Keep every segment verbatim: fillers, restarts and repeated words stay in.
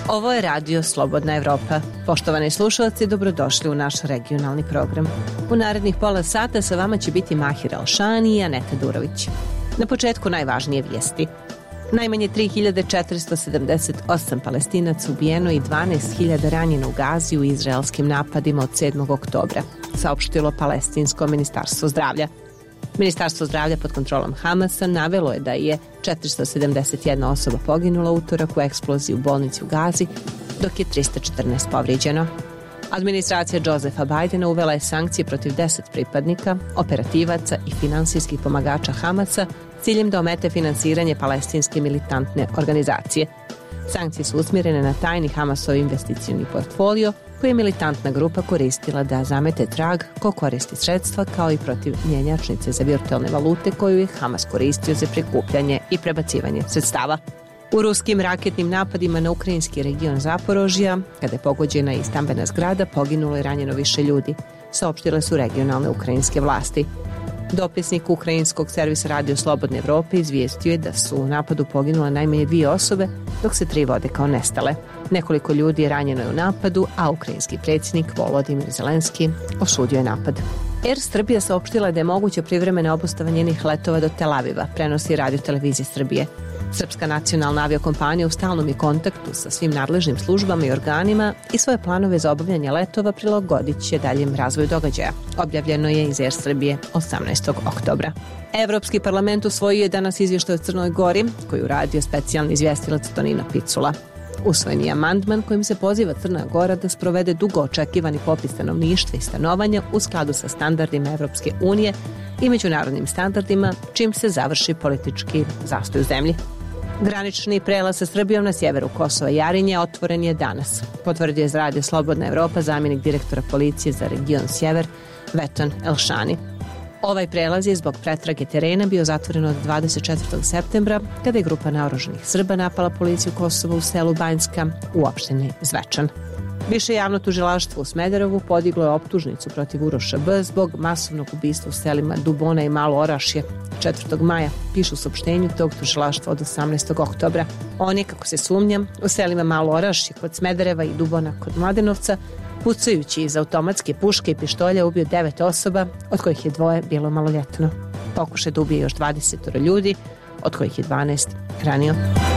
Ovo je radio Slobodna Evropa. Poštovani slušalci, dobrodošli u naš regionalni program. U narednih pola sata sa vama će biti Mahir Alšani i Aneta Durović. Na početku najvažnije vijesti. Najmanje tri hiljade četiristo sedamdeset osam Palestinaca ubijeno i dvanaest hiljada ranjeno u Gazi u izraelskim napadima od sedmog oktobra, saopštilo Palestinsko ministarstvo zdravlja. Ministarstvo zdravlja pod kontrolom Hamasa navelo je da je četiristo sedamdeset jedna osoba poginula utorak u eksploziji u bolnici u Gazi, dok je tristo četrnaest povrijeđeno. Administracija Josefa Bajdena uvela je sankcije protiv deset pripadnika, operativaca i finansijskih pomagača Hamasa s ciljem da omete finansiranje palestinske militantne organizacije. Sankcije su usmjerene na tajni Hamasov investicioni portfolio koji je militantna grupa koristila da zamete trag ko koristi sredstva, kao i protiv mjenjačnice za virtualne valute koju je Hamas koristio za prikupljanje i prebacivanje sredstava. U ruskim raketnim napadima na ukrajinski region Zaporožja, kada je pogođena i stambena zgrada, poginulo i ranjeno više ljudi, saopštile su regionalne ukrajinske vlasti. Dopisnik ukrajinskog servisa Radio Slobodne Evrope izvijestio je da su u napadu poginule najmanje dvije osobe, dok se tri vode kao nestale. Nekoliko ljudi je ranjeno u napadu, a ukrajinski predsjednik Volodimir Zelenski osudio je napad. Air Srbija saopštila da je moguće privremena obustava njenih letova do Tel Aviva, prenosi Radio Televizija Srbije. Srpska nacionalna aviokompanija u stalnom je kontaktu sa svim nadležnim službama i organima i svoje planove za obavljanje letova prilagodit će daljem razvoju događaja. Objavljeno je iz Air Srbije osamnaestog oktobra. Evropski parlament usvojio je danas izvještaj o Crnoj Gori, koju radio specijalni izvjestilac Tonino Picula. Usvojen je amandman kojim se poziva Crna Gora da sprovede dugo očekivani popis stanovništva i stanovanja u skladu sa standardima Evropske unije i međunarodnim standardima, čim se završi politički zastoj u zemlji. Granični prelaz sa Srbijom na sjeveru Kosova i Jarinje otvoren je danas, potvrdio je za Radio Slobodna Evropa zamjenik direktora policije za region Sjever Veton Elšani. Ovaj prelaz je zbog pretrage terena bio zatvoren od dvadeset četvrtog septembra, kada je grupa naoružanih Srba napala policiju Kosova u selu Banjska u opštini Zvečan. Više javno tužilaštvo u Smederevu podiglo je optužnicu protiv Uroša B. zbog masovnog ubistva u selima Dubona i Malo Orašje četvrtog maja, pišu u saopštenju tog tužilaštva od osamnaestog oktobra. On je, kako se sumnja, u selima Malo Orašje kod Smedereva i Dubona kod Mladenovca, pucajući iz automatske puške i pištolja ubio devet osoba, od kojih je dvoje bilo maloljetno. Pokušaj da ubije još dvadeset ljudi, od kojih je dvanaest ranio.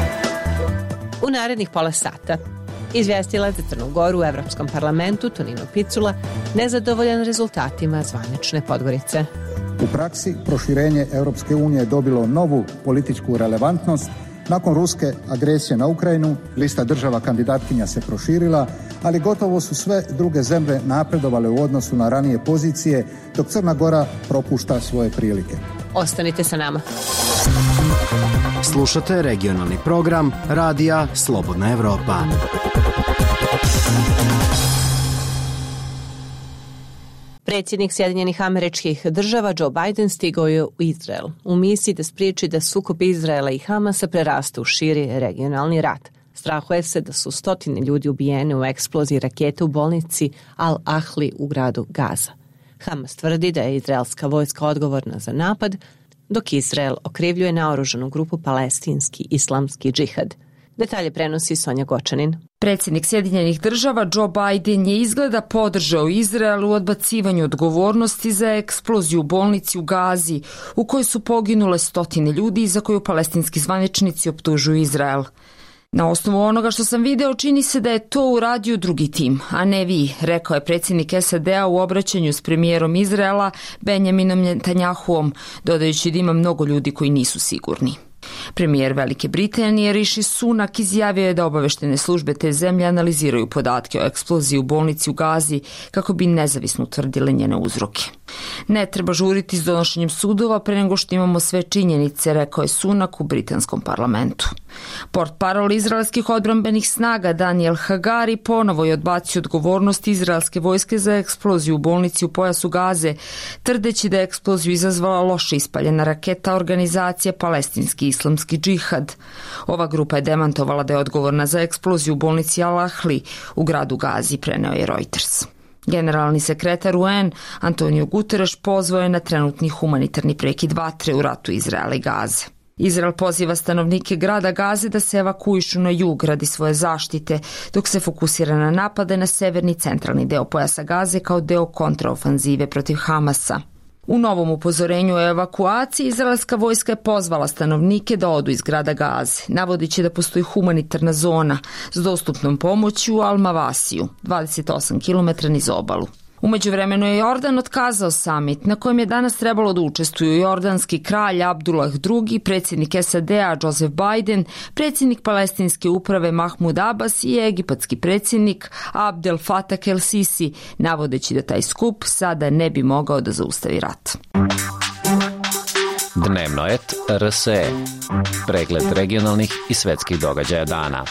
U narednih pola sata izvjestilac za Crnu Goru u Evropskom parlamentu Tonino Picula nezadovoljan rezultatima zvanične Podgorice. U praksi proširenje Europske unije je dobilo novu političku relevantnost. Nakon ruske agresije na Ukrajinu, lista država kandidatkinja se proširila, ali gotovo su sve druge zemlje napredovale u odnosu na ranije pozicije, dok Crna Gora propušta svoje prilike. Ostanite sa nama. Slušate regionalni program Radija Slobodna Evropa. Predsjednik Sjedinjenih Američkih Država Joe Biden stigao je u Izrael u misiji da spriječi da sukob Izraela i Hamasa preraste u širi regionalni rat. Strahuje se da su stotine ljudi ubijene u eksploziji rakete u bolnici Al-Ahli u gradu Gaza. Hamas tvrdi da je izraelska vojska odgovorna za napad, dok Izrael okrivljuje naoružanu grupu Palestinski islamski džihad. Detalje prenosi Sonja Gočanin. Predsjednik Sjedinjenih Država Joe Biden je izgleda podržao Izrael u odbacivanju odgovornosti za eksploziju u bolnici u Gazi, u kojoj su poginule stotine ljudi i za koju palestinski zvaničnici optužuju Izrael. Na osnovu onoga što sam video, čini se da je to uradio drugi tim, a ne vi, rekao je predsjednik S A D-a u obraćanju s premijerom Izraela Benjaminom Netanjahuom, dodajući da ima mnogo ljudi koji nisu sigurni. Premijer Velike Britanije Rishi Sunak izjavio je da obaveštene službe te zemlje analiziraju podatke o eksploziji u bolnici u Gazi kako bi nezavisno utvrdile njene uzroke. Ne treba žuriti s donošenjem sudova pre nego što imamo sve činjenice, rekao je Sunak u britanskom parlamentu. Portparol izraelskih odbrambenih snaga Daniel Hagari ponovo je odbacio odgovornost izraelske vojske za eksploziju u bolnici u pojasu Gaze, tvrdeći da je eksploziju izazvala loše ispaljena raketa organizacije Palestinski islamski džihad. Ova grupa je demantovala da je odgovorna za eksploziju u bolnici Al-Ahli u gradu Gazi, preneo je Reuters. Generalni sekretar U N Antonio Guterres pozvao je na trenutni humanitarni prekid vatre u ratu Izraela i Gaze. Izrael poziva stanovnike grada Gaze da se evakuišu na jug radi svoje zaštite, dok se fokusira na napade na severni centralni deo pojasa Gaze kao deo kontraofanzive protiv Hamasa. U novom upozorenju o evakuaciji izraelska vojska je pozvala stanovnike da odu iz grada Gaze, navodeći da postoji humanitarna zona s dostupnom pomoći u Al-Mavasiju, dvadeset osam kilometara niz obalu. U međuvremenu je Jordan otkazao samit na kojem je danas trebalo da učestvuju jordanski kralj Abdullah drugi, predsjednik S A D-a Joseph Biden, predsjednik palestinske uprave Mahmud Abbas i egipatski predsjednik Abdel Fattah el-Sisi, navodeći da taj skup sada ne bi mogao da zaustavi rat. Dnevno et R S E. Pregled regionalnih i svetskih događaja dana.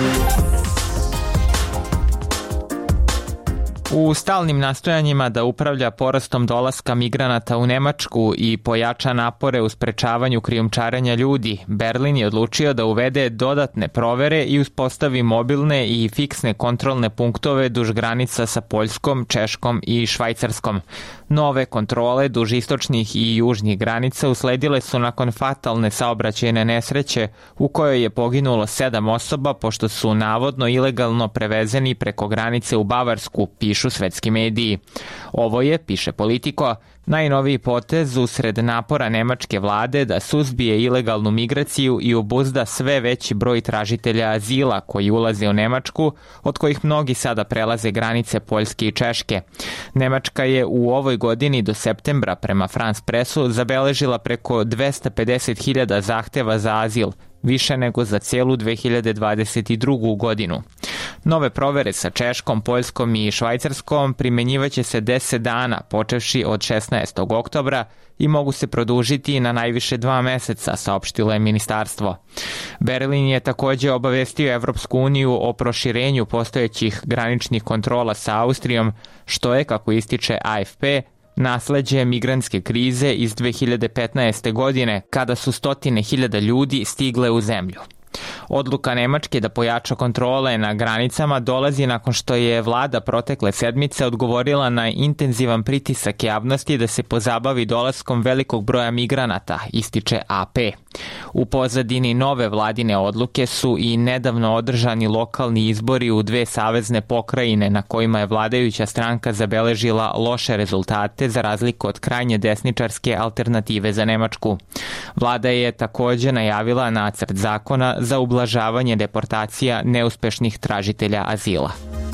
U stalnim nastojanjima da upravlja porastom dolaska migranata u Nemačku i pojača napore u sprečavanju krijumčarenja ljudi, Berlin je odlučio da uvede dodatne provere i uspostavi mobilne i fiksne kontrolne punktove duž granica sa Poljskom, Češkom i Švajcarskom. Nove kontrole duž istočnih i južnih granica usledile su nakon fatalne saobraćajne nesreće u kojoj je poginulo sedam osoba pošto su navodno ilegalno prevezeni preko granice u Bavarsku, pišu svetski mediji. Ovo je, piše Politico, najnoviji potez usred napora nemačke vlade da suzbije ilegalnu migraciju i obuzda sve veći broj tražitelja azila koji ulaze u Nemačku, od kojih mnogi sada prelaze granice Poljske i Češke. Nemačka je u ovoj godini do septembra prema France Pressu zabeležila preko dvesta pedeset hiljada zahteva za azil, više nego za cijelu dve hiljade dvadeset drugu. godinu. Nove provere sa Češkom, Poljskom i Švajcarskom primenjivaće se deset dana, počevši od šesnaestog oktobra i mogu se produžiti na najviše dva meseca, saopštilo je ministarstvo. Berlin je također obavestio Evropsku uniju o proširenju postojećih graničnih kontrola sa Austrijom, što je, kako ističe A F P, nasleđe migrantske krize iz dve hiljade petnaeste. godine, kada su stotine hiljada ljudi stigle u zemlju. Odluka Nemačke da pojača kontrole na granicama dolazi nakon što je vlada protekle sedmice odgovorila na intenzivan pritisak javnosti da se pozabavi dolaskom velikog broja migranata, ističe A P. U pozadini nove vladine odluke su i nedavno održani lokalni izbori u dve savezne pokrajine na kojima je vladajuća stranka zabeležila loše rezultate za razliku od krajnje desničarske Alternative za Nemačku. Vlada je također najavila nacrt zakona za ublažavanje deportacija neuspešnih tražitelja azila.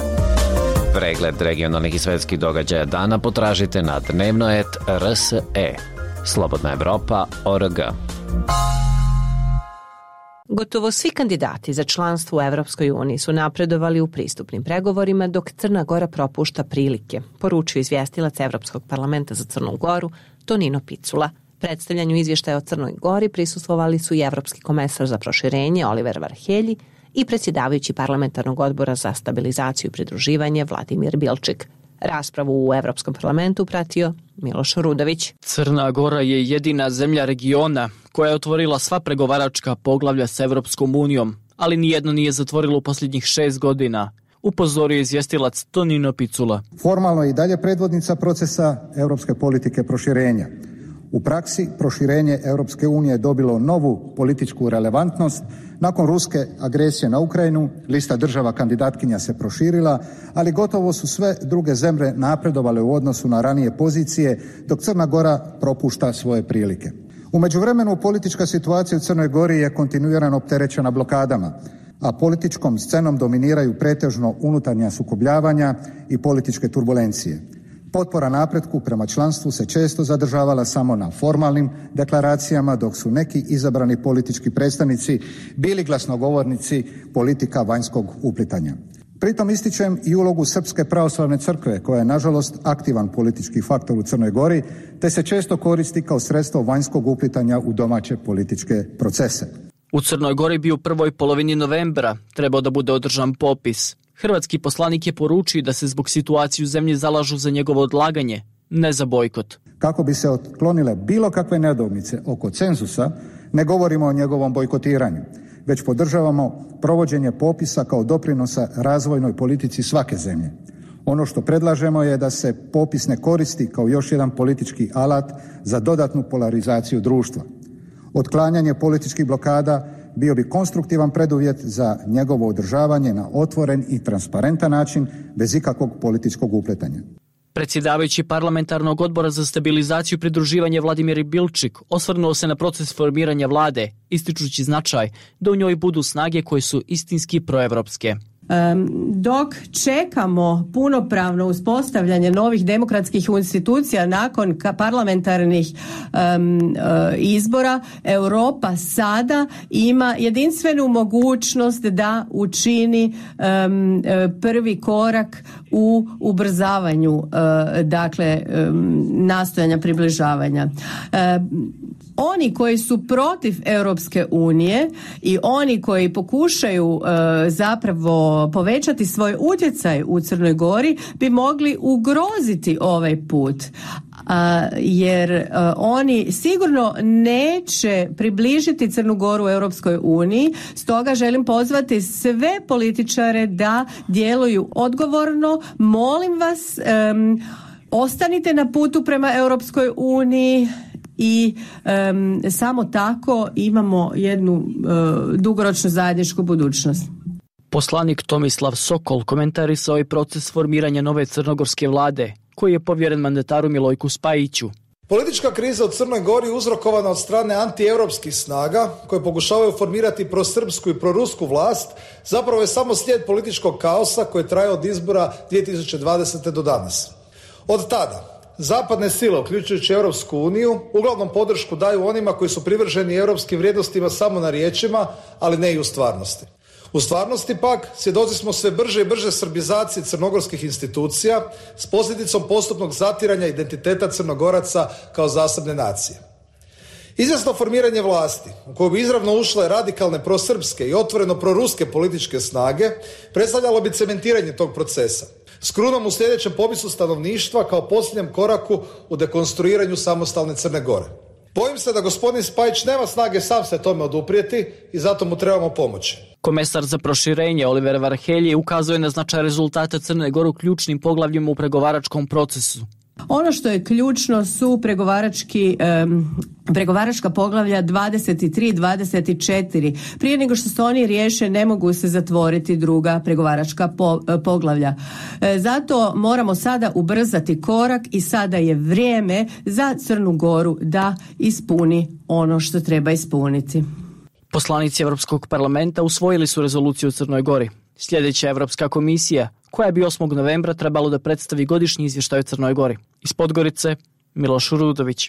Pregled regionalnih i svetskih događaja dana potražite na dnevno et R S E. Slobodna Evropa O R G. Gotovo svi kandidati za članstvo u Evropskoj uniji su napredovali u pristupnim pregovorima, dok Crna Gora propušta prilike, poručio izvjestilac Evropskog parlamenta za Crnu Goru Tonino Picula. Predstavljanju izvještaja o Crnoj Gori prisustvovali su i Evropski komesar za proširenje Oliver Varhelji i predsjedavajući parlamentarnog odbora za stabilizaciju i pridruživanje Vladimir Bilčik. Raspravu u Evropskom parlamentu pratio Miloš Rudović. Crna Gora je jedina zemlja regiona koja je otvorila sva pregovaračka poglavlja s Evropskom unijom, ali nijedno nije zatvorilo u posljednjih šest godina, upozorio izvjestilac Tonino Picula. Formalno je i dalje predvodnica procesa europske politike proširenja. U praksi proširenje Europske unije je dobilo novu političku relevantnost. Nakon ruske agresije na Ukrajinu, lista država kandidatkinja se proširila, ali gotovo su sve druge zemlje napredovale u odnosu na ranije pozicije, dok Crna Gora propušta svoje prilike. U međuvremenu politička situacija u Crnoj Gori je kontinuirano opterećena blokadama, a političkom scenom dominiraju pretežno unutarnja sukobljavanja i političke turbulencije. Potpora napretku prema članstvu se često zadržavala samo na formalnim deklaracijama, dok su neki izabrani politički predstavnici bili glasnogovornici politika vanjskog uplitanja. Pritom ističem i ulogu Srpske pravoslavne crkve, koja je nažalost aktivan politički faktor u Crnoj Gori, te se često koristi kao sredstvo vanjskog uplitanja u domaće političke procese. U Crnoj Gori bi u prvoj polovini novembra trebao da bude održan popis. Hrvatski poslanik je poručio da se zbog situacije u zemlji zalažu za njegovo odlaganje, ne za bojkot. Kako bi se otklonile bilo kakve nedoumice oko cenzusa, ne govorimo o njegovom bojkotiranju, već podržavamo provođenje popisa kao doprinosa razvojnoj politici svake zemlje. Ono što predlažemo je da se popis ne koristi kao još jedan politički alat za dodatnu polarizaciju društva. Otklanjanje političkih blokada bio bi konstruktivan preduvjet za njegovo održavanje na otvoren i transparentan način bez ikakvog političkog upletanja. Predsjedavajući parlamentarnog odbora za stabilizaciju i pridruživanje Vladimir Bilčik osvrnuo se na proces formiranja vlade, ističući značaj da u njoj budu snage koje su istinski proevropske. Dok čekamo punopravno uspostavljanje novih demokratskih institucija nakon parlamentarnih um, izbora, Europa sada ima jedinstvenu mogućnost da učini um, prvi korak u ubrzavanju uh, dakle um, nastojanja približavanja. Um, Oni koji su protiv Europske unije i oni koji pokušaju e, zapravo povećati svoj utjecaj u Crnoj Gori bi mogli ugroziti ovaj put. A, jer a, oni sigurno neće približiti Crnu Goru u Europskoj uniji, stoga želim pozvati sve političare da djeluju odgovorno. Molim vas, um, ostanite na putu prema Europskoj uniji i um, samo tako imamo jednu uh, dugoročnu zajedničku budućnost. Poslanik Tomislav Sokol komentarisao je proces formiranja nove crnogorske vlade, koji je povjeren mandataru Milojku Spajiću. Politička kriza u Crnoj Gori uzrokovana od strane antieuropskih snaga koje pokušavaju formirati prosrpsku i prorusku vlast zapravo je samo slijed političkog kaosa koji traje od izbora dvije tisuće dvadesete. do danas. Od tada zapadne sile, uključujući Europsku uniju, uglavnom podršku daju onima koji su privrženi europskim vrijednostima samo na riječima, ali ne i u stvarnosti. U stvarnosti pak svjedoci smo sve brže i brže srbizacije crnogorskih institucija s posljedicom postupnog zatiranja identiteta Crnogoraca kao zasebne nacije. Izvjesno formiranje vlasti u koju bi izravno ušle radikalne prosrpske i otvoreno proruske političke snage predstavljalo bi cementiranje tog procesa s krunom u sljedećem popisu stanovništva kao posljednjem koraku u dekonstruiranju samostalne Crne Gore. Bojim se da gospodin Spajić nema snage sam se tome oduprijeti i zato mu trebamo pomoći. Komesar za proširenje Oliver Varhelji ukazuje na značaj rezultata Crne Gore u ključnim poglavljima u pregovaračkom procesu. Ono što je ključno su pregovarački, um, pregovaračka poglavlja dvadeset tri i dvadeset četiri. Prije nego što se oni riješe ne mogu se zatvoriti druga pregovaračka po, poglavlja. E, zato moramo sada ubrzati korak i sada je vrijeme za Crnu Goru da ispuni ono što treba ispuniti. Poslanici Europskog parlamenta usvojili su rezoluciju u Crnoj Gori. Sljedeća Europska komisija, koja bi osmog novembra trebalo da predstavi godišnji izvještaj o Crnoj Gori. Iz Podgorice, Miloš Rudović.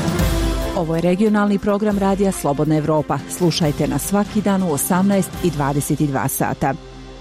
Ovo je regionalni program Radija Slobodna Evropa. Slušajte nas svaki dan u osamnaest i dvadeset dva sata.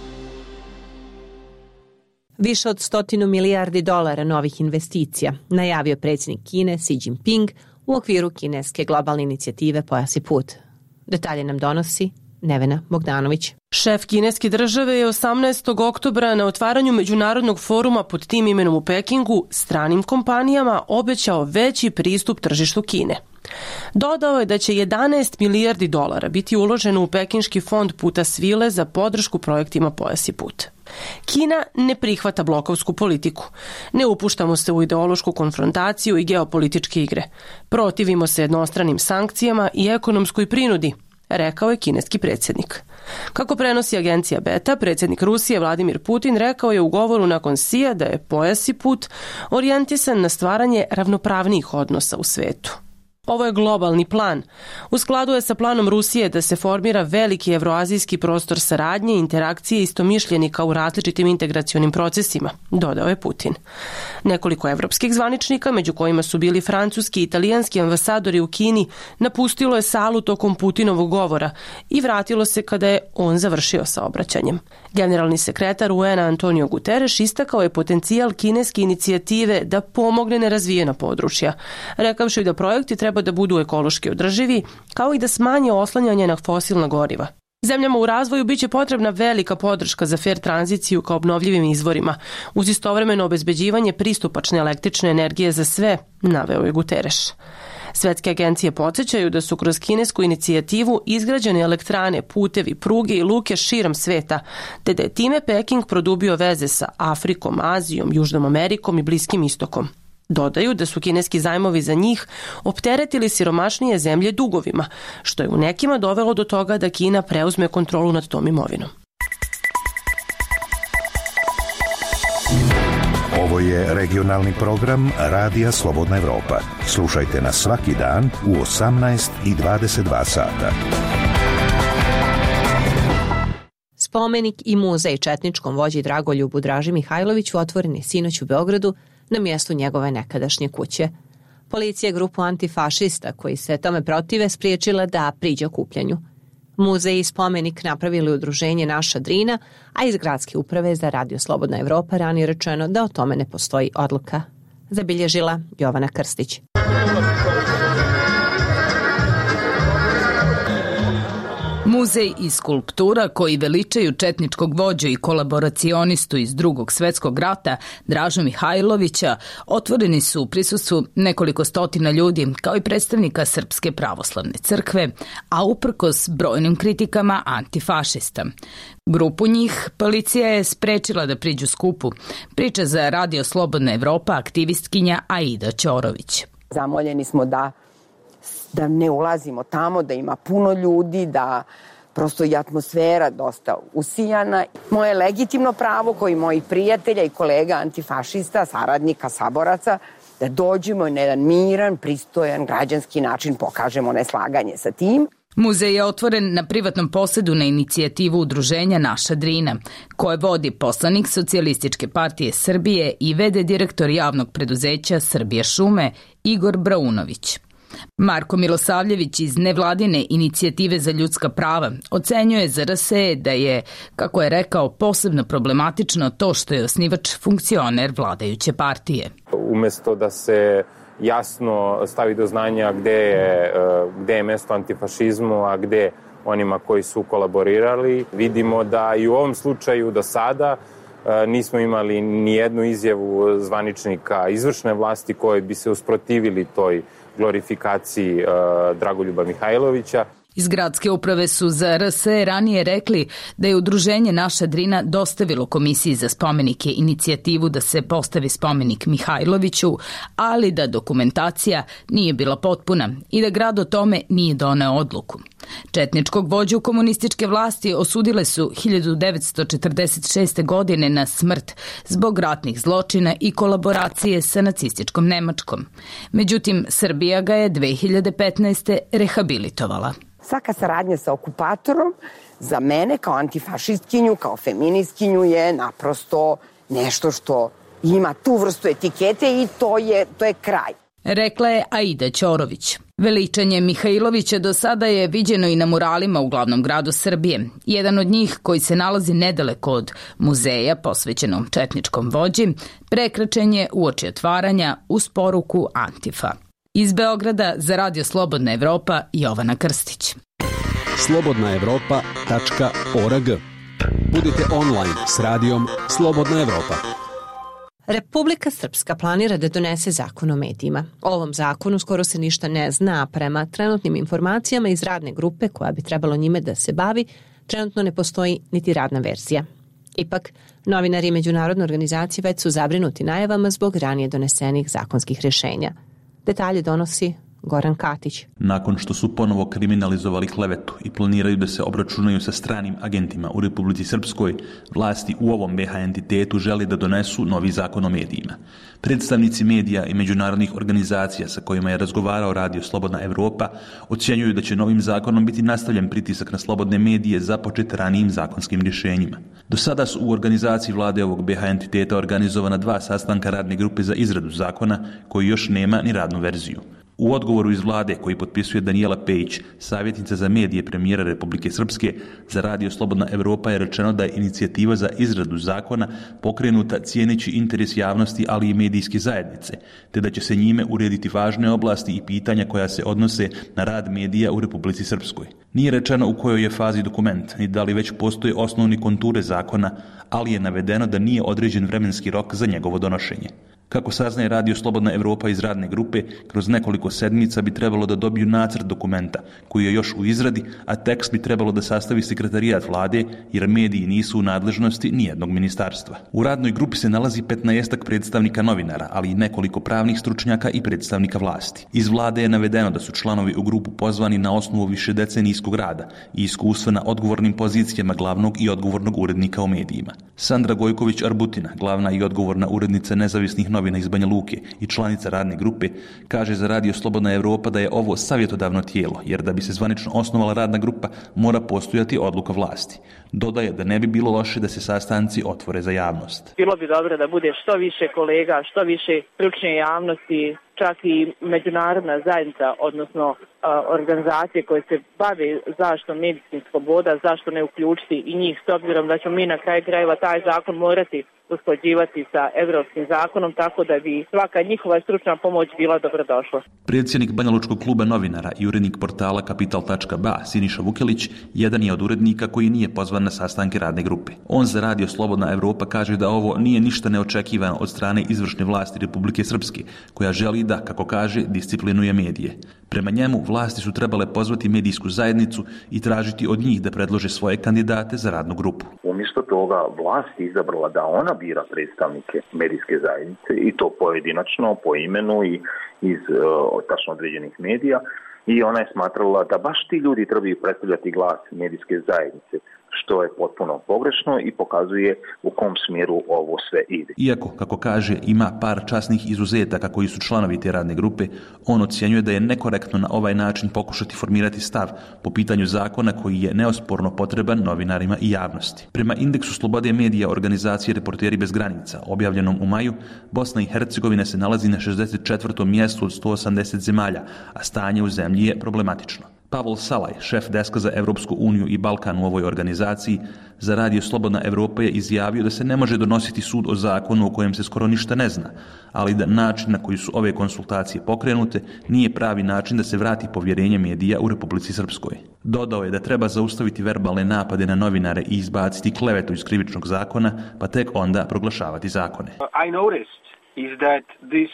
Više od stotinu milijardi dolara novih investicija najavio predsjednik Kine Xi Jinping u okviru kineske globalne inicijative Pojas i put. Detalje nam donosi Nevena Bogdanović. Šef kineske države je osamnaestog oktobra na otvaranju međunarodnog foruma pod tim imenom u Pekingu stranim kompanijama obećao veći pristup tržištu Kine. Dodao je da će jedanaest milijardi dolara biti uloženo u pekinški fond puta svile za podršku projektima Pojas i put. Kina ne prihvata blokovsku politiku. Ne upuštamo se u ideološku konfrontaciju i geopolitičke igre. Protivimo se jednostranim sankcijama i ekonomskoj prinudi, rekao je kineski predsjednik. Kako prenosi agencija Beta, predsjednik Rusije Vladimir Putin rekao je u govoru nakon Sija da je Pojas i put orijentisan na stvaranje ravnopravnijih odnosa u svetu. Ovo je globalni plan. U skladu je sa planom Rusije da se formira veliki evroazijski prostor saradnje i interakcije istomišljenika u različitim integracionim procesima, dodao je Putin. Nekoliko evropskih zvaničnika, među kojima su bili francuski i italijanski ambasadori u Kini, napustilo je salu tokom Putinovog govora i vratilo se kada je on završio sa obraćanjem. Generalni sekretar U N-a Antonio Guterres istakao je potencijal kineske inicijative da pomogne nerazvijena područja, rekavši da projekti treba da budu ekološki održivi, kao i da smanje oslanjanje na fosilna goriva. Zemljama u razvoju biće potrebna velika podrška za fer tranziciju ka obnovljivim izvorima, uz istovremeno obezbeđivanje pristupačne električne energije za sve, naveo je Guterres. Svetske agencije podsjećaju da su kroz kinesku inicijativu izgrađene elektrane, putevi, pruge i luke širom sveta, te da je time Peking produbio veze sa Afrikom, Azijom, Južnom Amerikom i Bliskim istokom. Dodaju da su kineski zajmovi za njih opteretili siromašnije zemlje dugovima, što je u nekima dovelo do toga da Kina preuzme kontrolu nad tom imovinom. Ovo je regionalni program Radija Slobodna Evropa. Slušajte nas svaki dan u osamnaest i dvadeset dva sata. Spomenik i muzej četničkom vođi Dragoljubu Draži Mihajloviću otvoren je sinoć u Beogradu na mjestu njegove nekadašnje kuće. Policija je grupu antifašista koji se tome protive spriječila da priđe okupljanju. Muzej i spomenik napravili udruženje Naša Drina, a iz gradske uprave za Radio Slobodna Evropa ranije rečeno da o tome ne postoji odluka. Zabilježila Jovana Krstić. Muzej i skulptura koji veličaju četničkog vođu i kolaboracionistu iz Drugog svjetskog rata Dražu Mihajlovića otvoreni su u prisustvu nekoliko stotina ljudi kao i predstavnika Srpske pravoslavne crkve, a uprkos brojnim kritikama antifašista. Grupu njih policija je sprečila da priđu skupu, priča za Radio Slobodna Evropa aktivistkinja Aida Ćorović. Zamoljeni smo da da ne ulazimo tamo, da ima puno ljudi, da prosto i atmosfera dosta usijana. Moje legitimno pravo, koji moji prijatelja i kolega antifašista, saradnika, saboraca, da dođemo na jedan miran, pristojan, građanski način pokažemo neslaganje sa tim. Muzej je otvoren na privatnom posedu na inicijativu udruženja Naša Drina, koje vodi poslanik Socijalističke partije Srbije i vede direktor javnog preduzeća Srbija šume Igor Braunović. Marko Milosavljević iz nevladine inicijative za ljudska prava ocenjuje za R S E da je, kako je rekao, posebno problematično to što je osnivač funkcioner vladajuće partije. Umesto da se jasno stavi do znanja gde je, gde je mesto antifašizmu, a gde onima koji su kolaborirali, vidimo da i u ovom slučaju do sada nismo imali ni jednu izjavu zvaničnika izvršne vlasti koji bi se usprotivili toj glorifikaciji uh, Dragoljuba Mihajlovića. Iz gradske uprave su za R S E ranije rekli da je udruženje Naša Drina dostavilo Komisiji za spomenike inicijativu da se postavi spomenik Mihajloviću, ali da dokumentacija nije bila potpuna i da grad o tome nije doneo odluku. Četničkog vođu komunističke vlasti osudile su hiljadu devetsto četrdeset šeste. godine na smrt zbog ratnih zločina i kolaboracije sa nacističkom Nemačkom. Međutim, Srbija ga je dve hiljade petnaeste. rehabilitovala. Svaka saradnja sa okupatorom za mene kao antifašistkinju, kao feministkinju je naprosto nešto što ima tu vrstu etikete i to je, to je kraj. Rekla je Aida Ćorović. Veličanje Mihajlovića do sada je viđeno i na muralima u glavnom gradu Srbije. Jedan od njih, koji se nalazi nedaleko od muzeja posvećenom četničkom vođi, prekračen je uoči otvaranja uz poruku Antifa. Iz Beograda za Radio Slobodna Evropa Jovana Krstić. slobodna evropa tačka org. Budite online s radijom Slobodna Evropa. Republika Srpska planira da donese zakon o medijima. O ovom zakonu skoro se ništa ne zna, a prema trenutnim informacijama iz radne grupe koja bi trebalo njime da se bavi, trenutno ne postoji niti radna verzija. Ipak, novinari i međunarodne organizacije već su zabrinuti najavama zbog ranije donesenih zakonskih rješenja. Detalje donosi Goran Katić. Nakon što su ponovo kriminalizovali klevetu i planiraju da se obračunaju sa stranim agentima u Republici Srpskoj, vlasti u ovom B H entitetu žele da donesu novi zakon o medijima. Predstavnici medija i međunarodnih organizacija sa kojima je razgovarao Radio Slobodna Evropa ocjenjuju da će novim zakonom biti nastavljen pritisak na slobodne medije započet ranijim zakonskim rješenjima. Do sada su u organizaciji vlade ovog B H entiteta organizovana dva sastanka radne grupe za izradu zakona koji još nema ni radnu verziju. U odgovoru iz vlade koji potpisuje Danijela Pejić, savjetnica za medije premijera Republike Srpske, za Radio Slobodna Evropa je rečeno da je inicijativa za izradu zakona pokrenuta cijeneći interes javnosti, ali i medijske zajednice, te da će se njime urediti važne oblasti i pitanja koja se odnose na rad medija u Republici Srpskoj. Nije rečeno u kojoj je fazi dokument, ni da li već postoje osnovni konture zakona, ali je navedeno da nije određen vremenski rok za njegovo donošenje. Kako saznaje Radio Slobodna Evropa iz radne grupe, kroz nekoliko sedmica bi trebalo da dobiju nacrt dokumenta, koji je još u izradi, a tekst bi trebalo da sastavi sekretarijat vlade, jer mediji nisu u nadležnosti nijednog ministarstva. U radnoj grupi se nalazi petnaestak predstavnika novinara, ali i nekoliko pravnih stručnjaka i predstavnika vlasti. Iz vlade je navedeno da su članovi u grupu pozvani na osnovu višedecenijskog rada i iskustva na odgovornim pozicijama glavnog i odgovornog urednika u medijima. Sandra Gojković-Arbutina, glavna i odgovorna urednica nezavisnih novina iz Banja Luke i članica radne grupe, kaže za Radio Slobodna Evropa da je ovo savjetodavno tijelo, jer da bi se zvanično osnovala radna grupa mora postojati odluka vlasti. Dodaje da ne bi bilo loše da se sastanci otvore za javnost. Bilo bi dobro da bude što više kolega, što više stručne javnosti, čak i međunarodna zajednica, odnosno uh, organizacije koje se bave zaštitom medijskih sloboda, zašto ne uključiti i njih, s obzirom da ćemo mi na kraju krajeva taj zakon morati usklađivati sa evropskim zakonom, tako da bi svaka njihova stručna pomoć bila dobrodošla. Predsjednik Banjalučkog kluba novinara i urednik portala kapital tačka ba Siniša Vukelić jedan je od urednika koji nije pozvan na sastanke radne grupe. On za Radio Slobodna Evropa kaže da ovo nije ništa neočekivano od strane izvršne vlasti Republike Srpske, koja želi da, kako kaže, disciplinuje medije. Prema njemu, vlasti su trebale pozvati medijsku zajednicu i tražiti od njih da predlože svoje kandidate za radnu grupu. Umjesto toga vlast je izabrala da ona bira predstavnike medijske zajednice i to pojedinačno, po imenu i iz uh, tačno određenih medija, i ona je smatrala da baš ti ljudi trebaju predstavljati glas medijske zajednice, što je potpuno pogrešno i pokazuje u kom smjeru ovo sve ide. Iako, kako kaže, ima par časnih izuzetaka koji su članovi te radne grupe, on ocjenjuje da je nekorektno na ovaj način pokušati formirati stav po pitanju zakona koji je neosporno potreban novinarima i javnosti. Prema indeksu slobode medija organizacije Reporteri bez granica, objavljenom u maju, Bosna i Hercegovina se nalazi na šezdeset četvrtom mjestu od sto osamdeset zemalja, a stanje u zemlji je problematično. Pavol Salaj, šef deska za Evropsku uniju i Balkan u ovoj organizaciji, za Radio Slobodna Evropa je izjavio da se ne može donositi sud o zakonu o kojem se skoro ništa ne zna, ali da način na koji su ove konsultacije pokrenute nije pravi način da se vrati povjerenje medija u Republici Srpskoj. Dodao je da treba zaustaviti verbalne napade na novinare i izbaciti klevetu iz krivičnog zakona, pa tek onda proglašavati zakone. I noticed is that this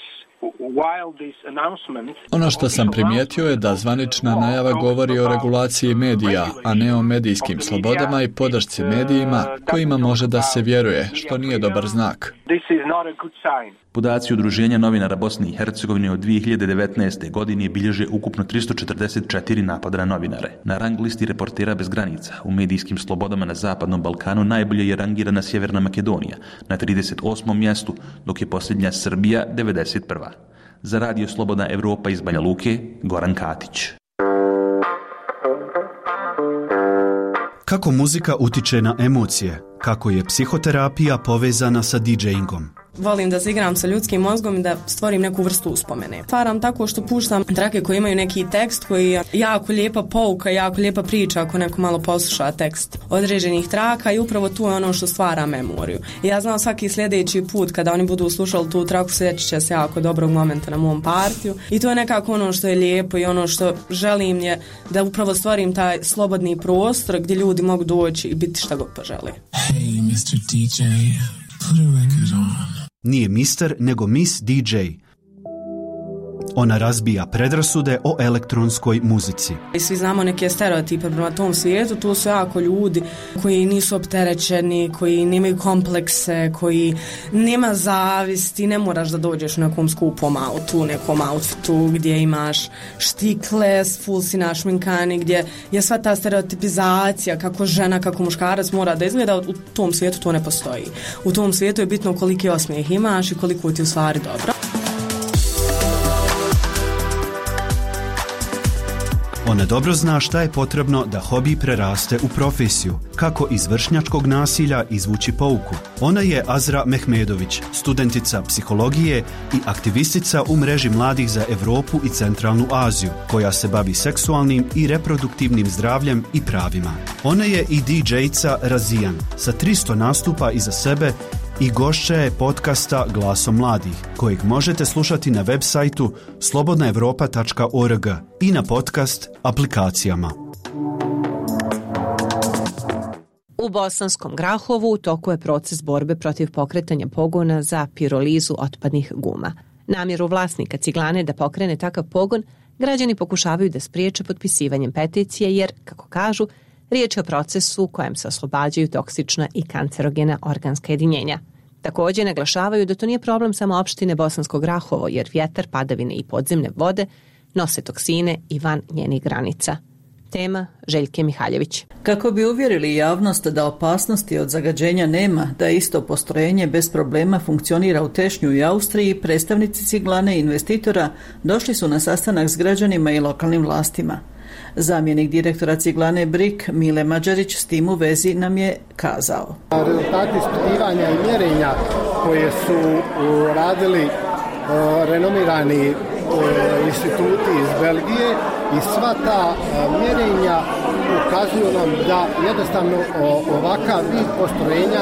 Ono što sam primijetio je da zvanična najava govori o regulaciji medija, a ne o medijskim slobodama i podršci medijima kojima može da se vjeruje, što nije dobar znak. Podaci Udruženja novinara Bosne i Hercegovine od dvije hiljade devetnaeste. godine bilježe ukupno tristo četrdeset četiri napada na novinare. Na rang listi Reportera bez granica u medijskim slobodama na Zapadnom Balkanu najbolje je rangirana Sjeverna Makedonija na trideset osmom mjestu, dok je posljednja Srbija devedeset prva. Za Radio Slobodna Evropa iz Banja Luke, Goran Katić. Kako muzika utiče na emocije? Kako je psihoterapija povezana sa DJingom? Volim da se igram sa ljudskim mozgom i da stvorim neku vrstu uspomene. Stvaram tako što puštam trake koje imaju neki tekst koji je jako lijepa pouka, jako lijepa priča ako neko malo posluša tekst određenih traka i upravo tu je ono što stvara memoriju. I ja znam svaki sljedeći put kada oni budu slušali tu traku sjećat će se jako dobrog momenta na mom partiju i to je nekako ono što je lijepo i ono što želim je da upravo stvorim taj slobodni prostor gdje ljudi mogu doći i biti šta god požele. Hey, mister D J, put a record on. Nije mister, nego Miss D J. Ona razbija predrasude o elektronskoj muzici. I svi znamo neke stereotipe prema tom svijetu, tu su jako ljudi koji nisu opterećeni, koji nemaju komplekse, koji nema zavisti, ne moraš da dođeš u nekom skupom autu, nekom outfitu gdje imaš štikle, full si našminkani, gdje je sva ta stereotipizacija kako žena, kako muškarac mora da izgleda, u tom svijetu to ne postoji. U tom svijetu je bitno koliki osmijeh imaš i koliko ti u stvari dobro. Ona dobro zna šta je potrebno da hobi preraste u profesiju, kako iz vršnjačkog nasilja izvući pouku. Ona je Azra Mehmedović, studentica psihologije i aktivistica u mreži mladih za Evropu i Centralnu Aziju, koja se bavi seksualnim i reproduktivnim zdravljem i pravima. Ona je i D J-ca Razijan, sa tristo nastupa iza sebe i gošća je podcasta Glasom mladih, kojeg možete slušati na web sajtu slobodna evropa tačka org i na podcast aplikacijama. U Bosanskom Grahovu u toku je proces borbe protiv pokretanja pogona za pirolizu otpadnih guma. Namjeru vlasnika ciglane da pokrene takav pogon građani pokušavaju da spriječe potpisivanjem peticije jer, kako kažu, riječ je o procesu u kojem se oslobađaju toksična i kancerogena organska jedinjenja. Također naglašavaju da to nije problem samo opštine Bosansko Grahovo jer vjetar, padavine i podzemne vode nose toksine i van njenih granica. Tema Željke Mihaljević. Kako bi uvjerili javnost da opasnosti od zagađenja nema, da isto postrojenje bez problema funkcionira u Tešnju i Austriji, predstavnici ciglane i investitora došli su na sastanak s građanima i lokalnim vlastima. Zamjenik direktora ciglane Brik Mile Mađarić s tim u vezi nam je kazao. Rezultati ispitivanja i mjerenja koje su radili renomirani instituti iz Belgije i sva ta mjerenja ukazuju nam da jednostavno ovakav vid postrojenja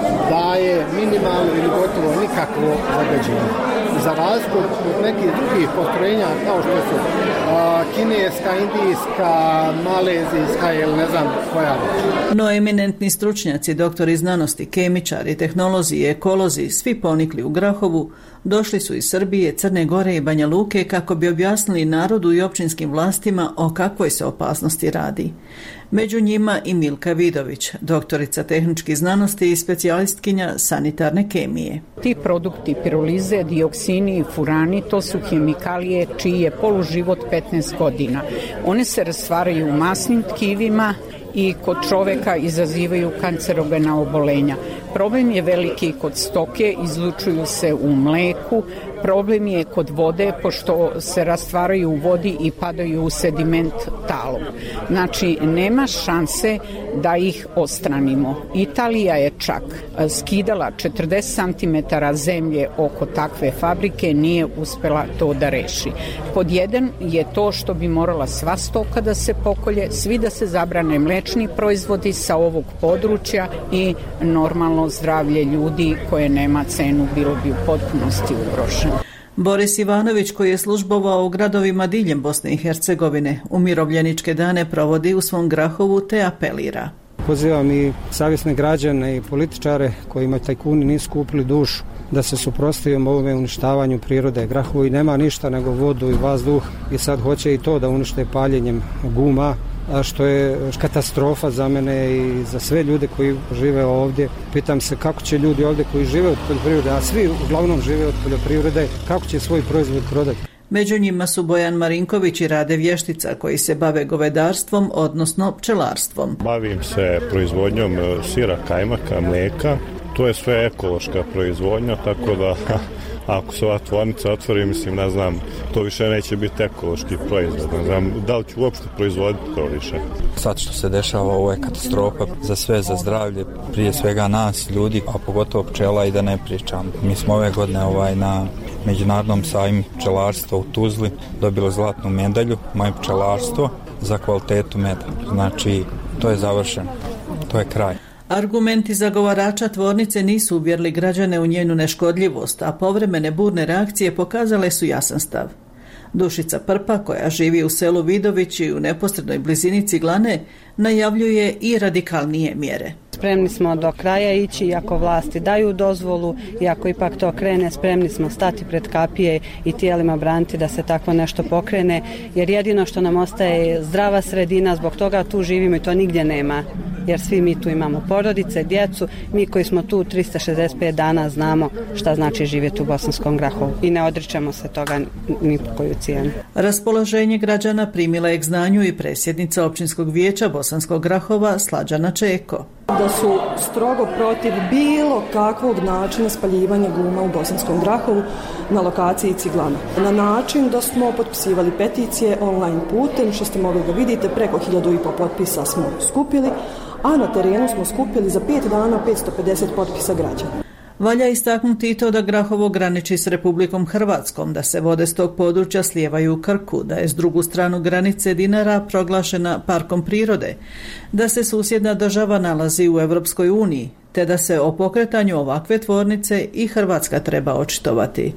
daje minimalno ili gotovo nikakvo zagađenje. Za razliku od nekih drugih postrojenja kao što su a, kineska, indijska, malezijska ili ne znam koja. No eminentni stručnjaci, doktori znanosti, kemičari, tehnolozi i ekolozi, svi ponikli u Grahovu, došli su iz Srbije, Crne Gore i Banja Luke kako bi objasnili narodu i općinskim vlastima o kakvoj se opasnosti radi. Među njima i Milka Vidović, doktorica tehničkih znanosti i specijalistkinja sanitarne kemije. Ti produkti pirolize, dioksini i furani, to su hemikalije čiji je poluživot petnaest godina. One se rastvaraju u masnim tkivima i kod čoveka izazivaju kancerogena obolenja. Problem je veliki kod stoke, izlučuju se u mleku. Problem je kod vode, pošto se rastvaraju u vodi i padaju u sediment talom. Znači, nema šanse da ih odstranimo. Italija je čak skidala četrdeset centimetara zemlje oko takve fabrike, nije uspela to da reši. Pod jedan je to što bi morala sva stoka da se pokolje, svi da se zabrane mlečni proizvodi sa ovog područja i normalno zdravlje ljudi koje nema cenu bilo bi u potpunosti ugroženo. Boris Ivanović, koji je službovao u gradovima diljem Bosne i Hercegovine, umirovljeničke dane provodi u svom Grahovu te apelira. Pozivam i savjesne građane i političare kojima tajkuni nisu kupili dušu da se suprotstavimo ovome uništavanju prirode. Grahovo i nema ništa nego vodu i vazduh i sad hoće i to da unište paljenjem guma, a što je katastrofa za mene i za sve ljude koji žive ovdje. Pitam se kako će ljudi ovdje koji žive od poljoprivrede, a svi uglavnom žive od poljoprivrede, kako će svoj proizvod prodati. Među njima su Bojan Marinković i Rade Vještica koji se bave govedarstvom, odnosno pčelarstvom. Bavim se proizvodnjom sira, kajmaka, mlijeka. To je sve ekološka proizvodnja, tako da ako se ova tvornica otvori, mislim, ne znam, to više neće biti ekološki proizvod. Ne znam, da li ću uopšte proizvoditi to više. Sad što se dešava, ovo je katastrofa za sve, za zdravlje, prije svega nas, ljudi, a pogotovo pčela i da ne pričam. Mi smo ove godine ovaj, na Međunarodnom sajmu pčelarstva u Tuzli dobili zlatnu medalju, moje pčelarstvo, za kvalitetu meda. Znači, to je završeno. To je kraj. Argumenti zagovarača tvornice nisu uvjerili građane u njenu neškodljivost, a povremene burne reakcije pokazale su jasan stav. Dušica Prpa, koja živi u selu Vidović i u neposrednoj blizini ciglane, najavljuje i radikalnije mjere. Spremni smo do kraja ići, iako vlasti daju dozvolu, i ako ipak to krene, spremni smo stati pred kapije i tijelima braniti da se takvo nešto pokrene, jer jedino što nam ostaje je zdrava sredina, zbog toga tu živimo i to nigdje nema, jer svi mi tu imamo porodice, djecu, mi koji smo tu tristo šezdeset pet dana znamo šta znači živjeti u Bosanskom Grahovu i ne odričemo se toga ni po koju cijenu. Raspoloženje građana primila je k znanju i predsjednica općinskog vijeća Bosanskog Grahova Slađana Čeko. Da su strogo protiv bilo kakvog načina spaljivanja guma u Bosanskom Grahovu na lokaciji ciglana. Na način da smo potpisivali peticije online putem, što ste mogli da vidite, preko hiljadu i po potpisa smo skupili, a na terenu smo skupili za pet dana petsto pedeset potpisa građana. Valja istaknuti i to da Grahovo graniči s Republikom Hrvatskom, da se vode s tog područja slijevaju u Krku, da je s drugu stranu granice Dinara proglašena parkom prirode, da se susjedna država nalazi u Europskoj uniji, te da se o pokretanju ovakve tvornice i Hrvatska treba očitovati.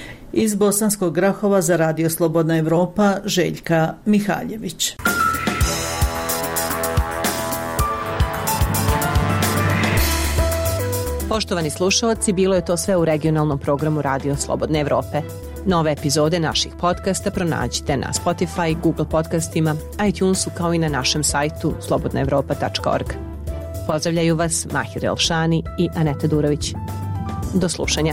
Iz Bosanskog Grahova za Radio Slobodna Evropa, Željka Mihaljević. Poštovani slušalci, bilo je to sve u regionalnom programu Radio Slobodne Evrope. Nove epizode naših podcasta pronađite na Spotify, Google podcastima, iTunesu kao i na našem sajtu slobodna evropa tačka org. Pozdravljaju vas Mahir Elšani i Aneta Durović. Do slušanja.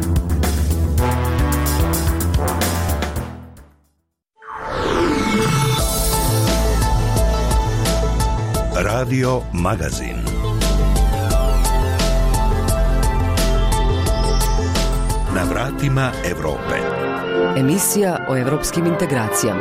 Radio Magazin. Na vratima Evrope. Emisija o evropskim integracijama.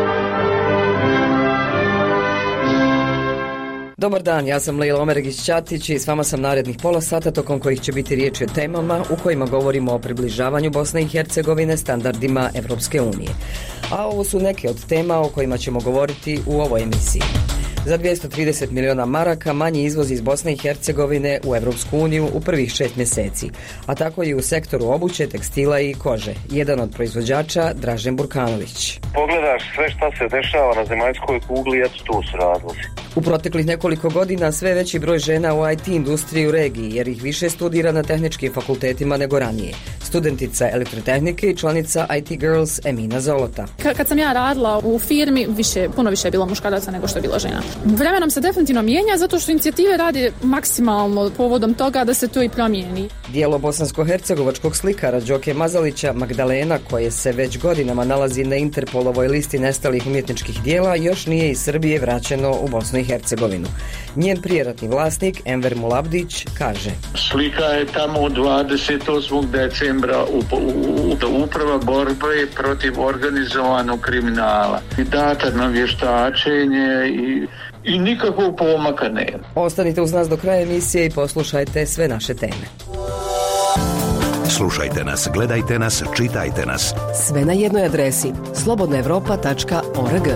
Dobar dan, ja sam Lejla Omeregić-Ćatić i s vama sam narednih pola sata tokom kojih će biti riječi o temama u kojima govorimo o približavanju Bosne i Hercegovine standardima Evropske unije. A ovo su neke od tema o kojima ćemo govoriti u ovoj emisiji. Za dvjesto trideset miliona maraka manji izvoz iz Bosne i Hercegovine u Evropsku uniju u prvih šest mjeseci, a tako i u sektoru obuće, tekstila i kože. Jedan od proizvođača, Dražen Burkanović. Pogledaš sve šta se dešava na zemaljskoj kugli, eto tu su razlozi. U proteklih nekoliko godina sve veći broj žena u I T industriji u regiji, jer ih više studira na tehničkim fakultetima nego ranije. Studentica elektrotehnike i članica I T Girls Emina Zolota. Kad sam ja radila u firmi, više, puno više je bilo muškaraca nego što je bilo žena. Vremenom se definitivno mijenja zato što inicijative radi maksimalno povodom toga da se to i promijeni. Dijelo bosansko-hercegovačkog slikara Đoke Mazalića, Magdalena, koje se već godinama nalazi na Interpolovoj listi nestalih umjetničkih dijela, još nije iz Srbije vraćeno u Bosnu i Hercegovinu. Njen prijeratni vlasnik, Enver Mulabdić, kaže: Slika je tamo dvadeset osmog decembra u, u, uprava borbe protiv organizovanog kriminala. I data na vještačenje i I nikakvog pomaka nema. Ostanite uz nas do kraja emisije i poslušajte sve naše teme. Slušajte nas, gledajte nas, čitajte nas. Sve na jednoj adresi slobodna evropa tačka org.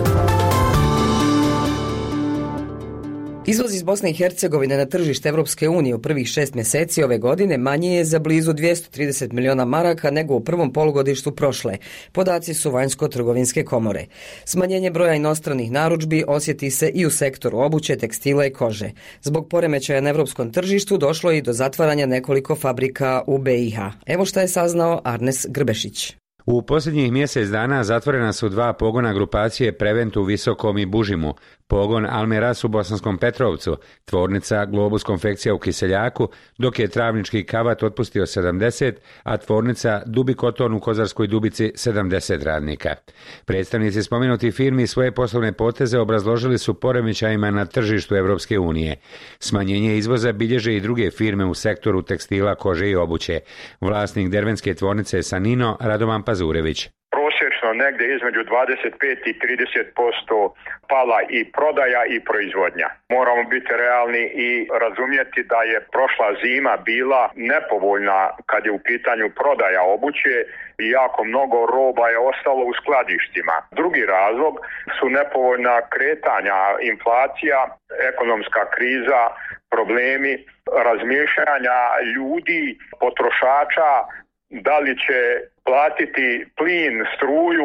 Izvoz iz Bosne i Hercegovine na tržište Evropske unije u prvih šest mjeseci ove godine manji je za blizu dvjesto trideset miliona maraka nego u prvom polugodištu prošle. Podaci su Vanjsko-trgovinske komore. Smanjenje broja inostranih narudžbi osjeti se i u sektoru obuće, tekstila i kože. Zbog poremećaja na evropskom tržištu došlo je i do zatvaranja nekoliko fabrika u B i H. Evo šta je saznao Arnes Grbešić. U posljednjih mjesec dana zatvorena su dva pogona grupacije Prevent u Visokom i Bužimu, pogon Almeras u Bosanskom Petrovcu, tvornica Globus konfekcija u Kiseljaku, dok je travnički Kavat otpustio sedamdeset, a tvornica Dubi Koton u Kozarskoj Dubici sedamdeset radnika. Predstavnici spomenutih firmi svoje poslovne poteze obrazložili su poremećajima na tržištu Evropske unije. Smanjenje izvoza bilježe i druge firme u sektoru tekstila, kože i obuće. Vlasnik dervenske tvornice Sanino, Radovan Pazurević. Prosječno negdje između dvadeset pet i trideset posto pala i prodaja i proizvodnja. Moramo biti realni i razumjeti da je prošla zima bila nepovoljna kad je u pitanju prodaja obuće i jako mnogo roba je ostalo u skladištima. Drugi razlog su nepovoljna kretanja, inflacija, ekonomska kriza, problemi razmišljanja ljudi, potrošača, da li će platiti plin, struju,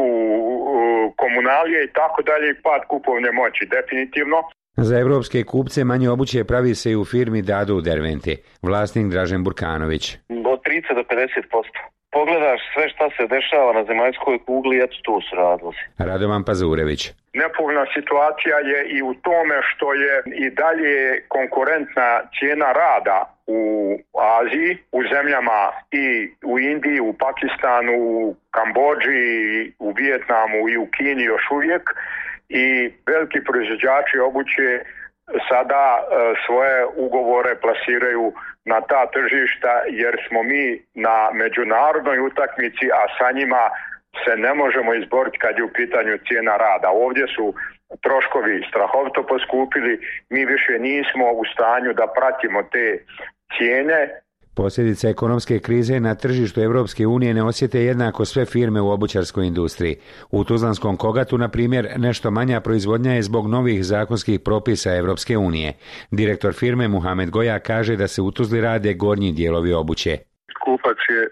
komunalije i tako dalje i pad kupovne moći, definitivno. Za evropske kupce manje obuće pravi se i u firmi Dadu u Derventi. Vlasnik Dražen Burkanović. Od trideset do pedeset posto. Pogledaš sve šta se dešava na zemaljskoj kugli, eto tu su razlozi. Radovan Pazurević. Nepovoljna situacija je i u tome što je i dalje konkurentna cijena rada u Aziji, u zemljama i u Indiji, u Pakistanu, u Kambodži, u Vijetnamu i u Kini još uvijek, i veliki proizvođači obuće sada e, svoje ugovore plasiraju na ta tržišta jer smo mi na međunarodnoj utakmici, a sa njima se ne možemo izboriti kad je u pitanju cijena rada. Ovdje su troškovi strahovito poskupili, mi više nismo u stanju da pratimo te cijene. Posljedice ekonomske krize na tržištu Evropske unije ne osjete jednako sve firme u obućarskoj industriji. U Tuzlanskom Kogatu, na primjer, nešto manja proizvodnja je zbog novih zakonskih propisa Evropske unije. Direktor firme Muhamed Goja kaže da se u Tuzli rade gornji dijelovi obuće. Kupac je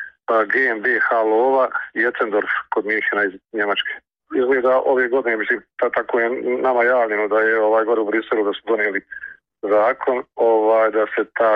G M B Halova i Etzendorf kod Minhena iz Njemačke. Izgleda ove godine, mislim, tako je nama javljeno da je ovaj gore u Briselu da su donijeli zakon ovaj, da se taj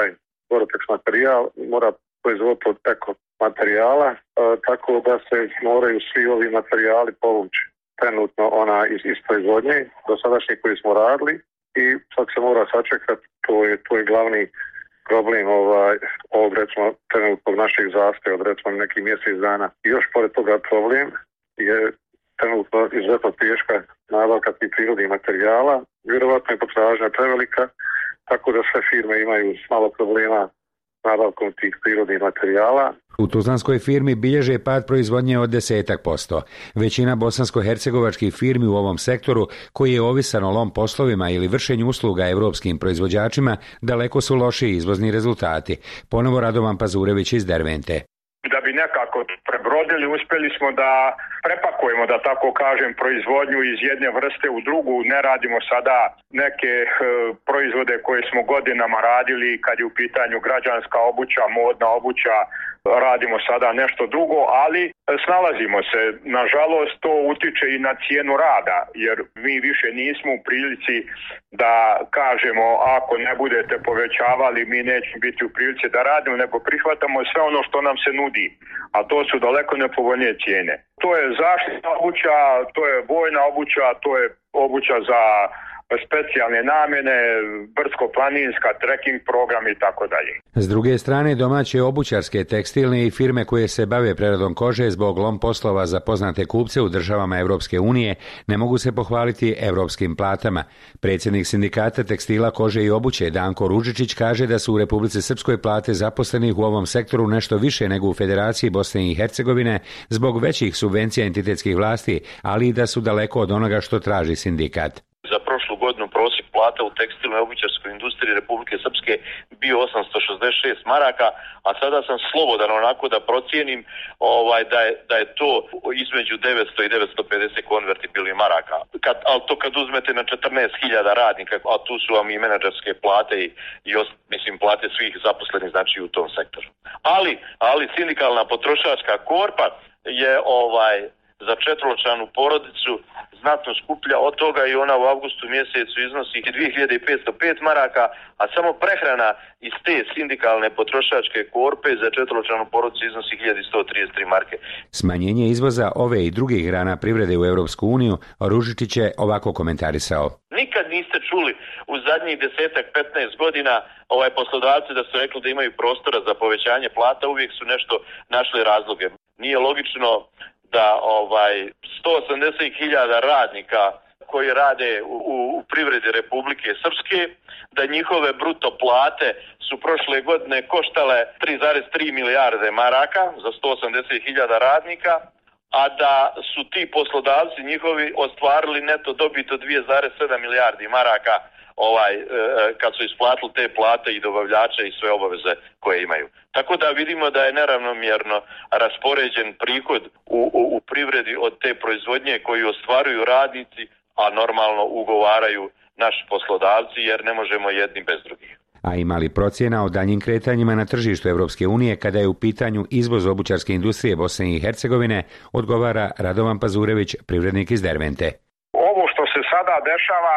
Gore-Tex materijal mora proizvoditi od eko materijala, tako da se moraju svi ovi materijali povući trenutno ona iz, iz proizvodnje, dosadašnji koji smo radili i sad se mora sačekati, to je, to je glavni problem ovaj, ovog recimo trenutnog našeg zastoja od recimo nekih mjesec dana. I još pored toga problem je trenutno izuzetno teška nabavka tih prirodnih materijala, vjerovatno je potražnja prevelika, tako da sve firme imaju malo problema nabavkom tih prirodnih materijala. U tuzlanskoj firmi bilježe pad proizvodnje od desetak posto. Većina bosansko-hercegovačkih firmi u ovom sektoru, koji je ovisan o lom poslovima ili vršenju usluga evropskim proizvođačima, daleko su lošiji izvozni rezultati. Ponovo Radovan Pazurević iz Dervente. Da bi nekako prebrodili, uspjeli smo da prepakujemo, da tako kažem, proizvodnju iz jedne vrste u drugu. Ne radimo sada neke e, proizvode koje smo godinama radili kad je u pitanju građanska obuća, modna obuća, radimo sada nešto drugo, ali snalazimo se. Nažalost, to utiče i na cijenu rada, jer mi više nismo u prilici da kažemo ako ne budete povećavali, mi nećemo biti u prilici da radimo, nego prihvatamo sve ono što nam se nudi, a to su daleko nepovoljnije cijene. To je zaštitna obuća, to je vojna obuća, to je obuća za specijalne namjene, brdsko-planinska, trekking program i tako dalje. S druge strane, domaće obućarske, tekstilne i firme koje se bave preradom kože zbog lom poslova za poznate kupce u državama Evropske unije ne mogu se pohvaliti evropskim platama. Predsjednik sindikata tekstila, kože i obuće Danko Ružičić kaže da su u Republici Srpskoj plate zaposlenih u ovom sektoru nešto više nego u Federaciji Bosne i Hercegovine zbog većih subvencija entitetskih vlasti, ali i da su daleko od onoga što traži sindikat. Za prošlu godinu prosjek plata u tekstilnoj i obućarskoj industriji Republike Srpske bio osamsto šezdeset šest maraka, a sada sam slobodan onako da procijenim ovaj, da, je, da je to između devetsto i devetsto pedeset konvertibilnih maraka. Kad, ali to kad uzmete na četrnaest hiljada radnika, a tu su vam i menadžerske plate i, i mislim plate svih zaposlenih znači u tom sektoru. Ali, ali sindikalna potrošačka korpa je ovaj za četveročlanu porodicu znatno skuplja od toga i ona u avgustu mjesecu iznosi dvije hiljade petsto pet maraka, a samo prehrana iz te sindikalne potrošačke korpe za četveročlanu porodicu iznosi hiljadu sto trideset tri marke. Smanjenje izvoza ove i drugih grana privrede u Europsku uniju Ružičić je ovako komentarisao. Nikad niste čuli u zadnjih desetak, petnaest godina ovaj poslodavci da su rekli da imaju prostora za povećanje plata, uvijek su nešto našli razloge. Nije logično da ovaj sto osamdeset hiljada radnika koji rade u, u privredi Republike Srpske, da njihove bruto plate su prošle godine koštale tri zarez tri milijarde maraka za sto osamdeset hiljada radnika, a da su ti poslodavci njihovi ostvarili neto dobit od dvije zarez sedam milijardi maraka ovaj kad su isplatili te plate i dobavljače i sve obaveze koje imaju. Tako da vidimo da je neravnomjerno raspoređen prihod u, u, u privredi od te proizvodnje koju ostvaruju radnici, a normalno ugovaraju naši poslodavci jer ne možemo jedni bez drugih. A ima li procjena o daljnjim kretanjima na tržištu Evropske unije kada je u pitanju izvoz obućarske industrije Bosne i Hercegovine, odgovara Radovan Pazurević, privrednik iz Dervente. Ovo što se sada dešava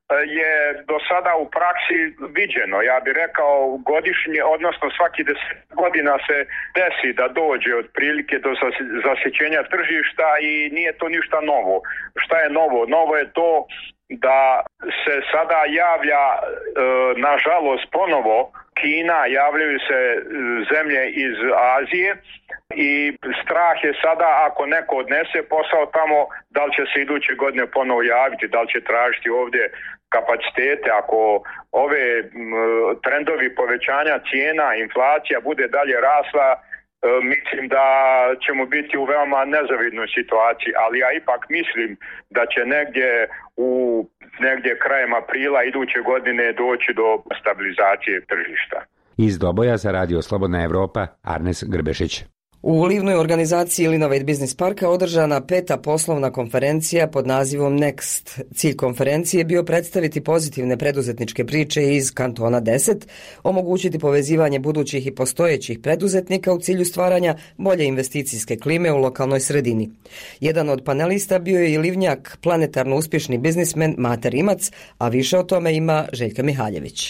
je do sada u praksi viđeno. Ja bih rekao godišnje, odnosno svaki deset godina se desi da dođe otprilike do zasićenja tržišta i nije to ništa novo. Šta je novo? Novo je to da se sada javlja, e, nažalost ponovo, Kina, javljaju se zemlje iz Azije i strah je sada ako neko odnese posao tamo, da li će se iduće godine ponovo javiti, da li će tražiti ovdje kapacitete. Ako ove m, trendovi povećanja cijena, inflacija bude dalje rasla, e, mislim da ćemo biti u veoma nezavidnoj situaciji, ali ja ipak mislim da će negdje u negdje krajem aprila iduće godine doći do stabilizacije tržišta. Iz Doboja za Radio Slobodna Evropa, Arnes Grbešić. U livnoj organizaciji Linovate Business Parka održana peta poslovna konferencija pod nazivom Next. Cilj konferencije je bio predstaviti pozitivne preduzetničke priče iz kantona deset, omogućiti povezivanje budućih i postojećih preduzetnika u cilju stvaranja bolje investicijske klime u lokalnoj sredini. Jedan od panelista bio je i livnjak, planetarno uspješni biznismen Mate Rimac, a više o tome ima Željka Mihaljević.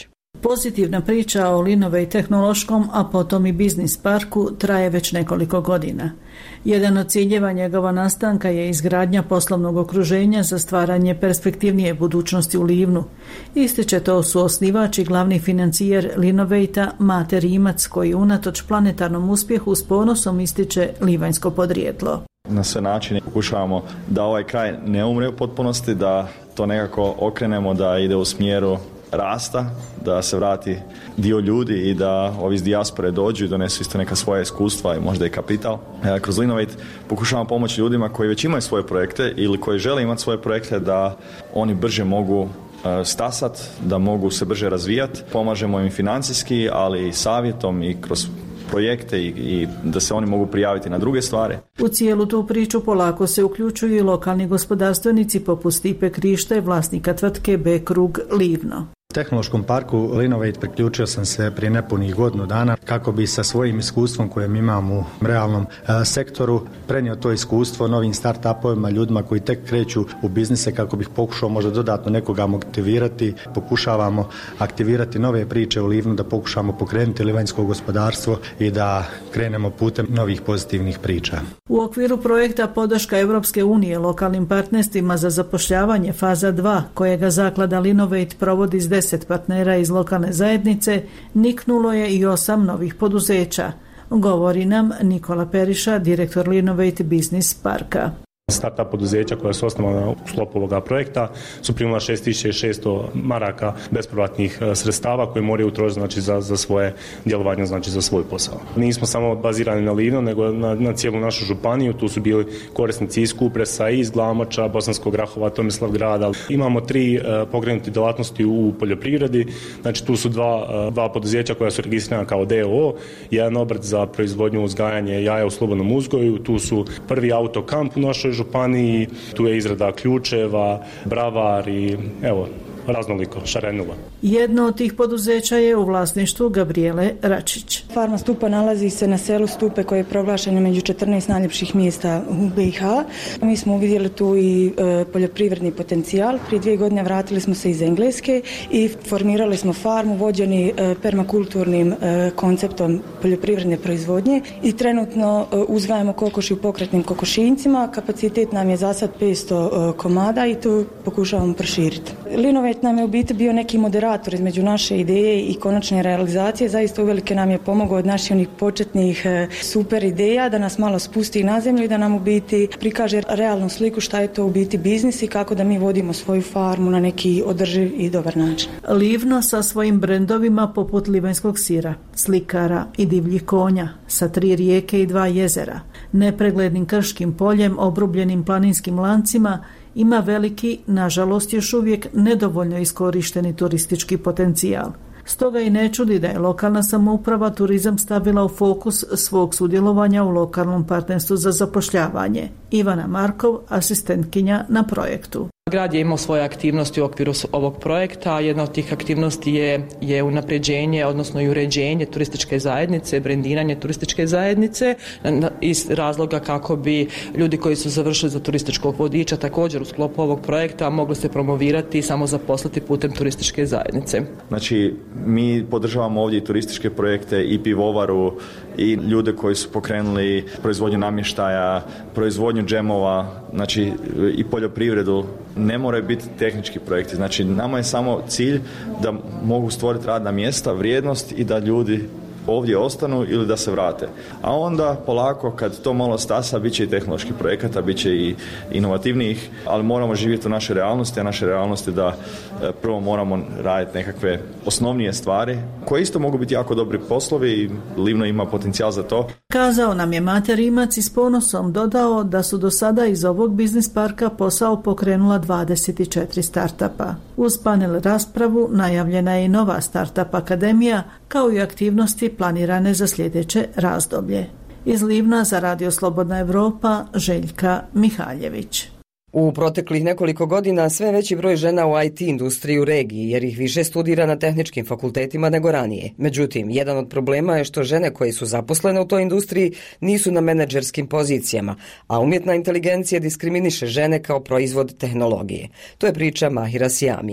Pozitivna priča o Linovate tehnološkom, a potom i biznis parku traje već nekoliko godina. Jedan od ciljeva njegova nastanka je izgradnja poslovnog okruženja za stvaranje perspektivnije budućnosti u Livnu. Ističe to suosnivač i glavni financijer Linovate-a Mate Rimac, koji unatoč planetarnom uspjehu s ponosom ističe livanjsko podrijetlo. Na sve načine pokušavamo da ovaj kraj ne umre u potpunosti, da to nekako okrenemo, da ide u smjeru rasta, da se vrati dio ljudi i da ovi iz dijaspore dođu i donesu isto neka svoja iskustva i možda i kapital. Kroz Linovate pokušavamo pomoći ljudima koji već imaju svoje projekte ili koji žele imati svoje projekte da oni brže mogu stasat, da mogu se brže razvijati. Pomažemo im financijski, ali i savjetom i kroz projekte i, i da se oni mogu prijaviti na druge stvari. U cijelu tu priču polako se uključuju i lokalni gospodarstvenici poput Stipe Krište, vlasnika tvrtke B Krug Livno. Tehnološkom parku Linovate priključio sam se prije nepunih godinu dana kako bi sa svojim iskustvom kojem imam u realnom e, sektoru prenio to iskustvo novim start-upovima, ljudima koji tek kreću u biznise, kako bih pokušao možda dodatno nekoga motivirati. Pokušavamo aktivirati nove priče u Livnu, da pokušamo pokrenuti livanjsko gospodarstvo i da krenemo putem novih pozitivnih priča. U okviru projekta podrška Europske unije lokalnim partnerstvima za zapošljavanje faza dva, kojega zaklada Linovate provodi s deset partnera iz lokalne zajednice, niknulo je i osam novih poduzeća. Govori nam Nikola Periša, direktor Linovate Biznis Parka. Startup poduzeća koja su osnovana u sklopu ovoga projekta su primila šest tisuća šesto maraka bespovratnih sredstava koje moraju utrošiti, znači, za, za svoje djelovanje, znači za svoj posao. Nismo samo bazirani na Livno, nego na, na cijelu našu županiju. Tu su bili korisnici iz Kupresa, iz Glamoča, Bosanskog Grahova, Tomislavgrada. Imamo tri uh, pokrenute djelatnosti u poljoprivredi. Znači tu su dva, uh, dva poduzeća koja su registrirana kao D O O, jedan obrt za proizvodnju uzgajanje jaja u slobodnom uzgoju. Tu su prvi autokamp u našoj županiji, tu je izrada ključeva, bravar i evo, raznoliko, šarenula. Jedno od tih poduzeća je u vlasništvu Gabriele Račić. Farma Stupa nalazi se na selu Stupe koje je proglašeno među četrnaest najljepših mjesta u B i H. Mi smo uvidjeli tu i e, poljoprivredni potencijal. Prije dvije godine vratili smo se iz Engleske i formirali smo farmu vođeni e, permakulturnim e, konceptom poljoprivredne proizvodnje i trenutno e, uzgajamo kokoši u pokretnim kokošinjcima. Kapacitet nam je za sad petsto e, komada i tu pokušavamo proširiti. Linovate nam je u biti bio neki moderator između naše ideje i konačne realizacije. Zaista uvelike nam je pomogao od naših onih početnih super ideja da nas malo spusti na zemlju i da nam u biti prikaže realnu sliku šta je to u biti biznis i kako da mi vodimo svoju farmu na neki održiv i dobar način. Livno sa svojim brendovima poput livanjskog sira, slikara i divljih konja, sa tri rijeke i dva jezera, nepreglednim krškim poljem, obrubljenim planinskim lancima, ima veliki, nažalost još uvijek nedovoljno iskorišteni turistički potencijal. Stoga i ne čudi da je lokalna samouprava turizam stavila u fokus svog sudjelovanja u lokalnom partnerstvu za zapošljavanje. Ivana Markov, asistentkinja na projektu. Grad je imao svoje aktivnosti u okviru ovog projekta. Jedna od tih aktivnosti je, je unapređenje, odnosno i uređenje turističke zajednice, brendiranje turističke zajednice iz razloga kako bi ljudi koji su završili za turističkog vodiča također u sklopu ovog projekta mogli se promovirati i samo zaposliti putem turističke zajednice. Znači, mi podržavamo ovdje i turističke projekte i pivovaru i ljude koji su pokrenuli proizvodnju namještaja, proizvodnju džemova, znači i poljoprivredu. Ne moraju biti tehnički projekti, znači nama je samo cilj da mogu stvoriti radna mjesta, vrijednost i da ljudi ovdje ostanu ili da se vrate. A onda polako kad to malo stasa bit će i tehnoloških projekata, bit će i inovativnijih, ali moramo živjeti u našoj realnosti, a naša realnost je da prvo moramo raditi nekakve osnovnije stvari koje isto mogu biti jako dobri poslovi i Livno ima potencijal za to. Kazao nam je Mate Rimac i s ponosom dodao da su do sada iz ovog biznis parka posao pokrenula dvadeset četiri startupa. Uz panel raspravu najavljena je i nova startup akademija kao i aktivnosti planirane za sljedeće razdoblje. Iz Livna za Radio Slobodna Evropa, Željka Mihaljević. U proteklih nekoliko godina sve veći broj žena u I T industriji u regiji, jer ih više studira na tehničkim fakultetima nego ranije. Međutim, jedan od problema je što žene koje su zaposlene u toj industriji nisu na menadžerskim pozicijama, a umjetna inteligencija diskriminiše žene kao proizvod tehnologije. To je priča Mahira Sijamije.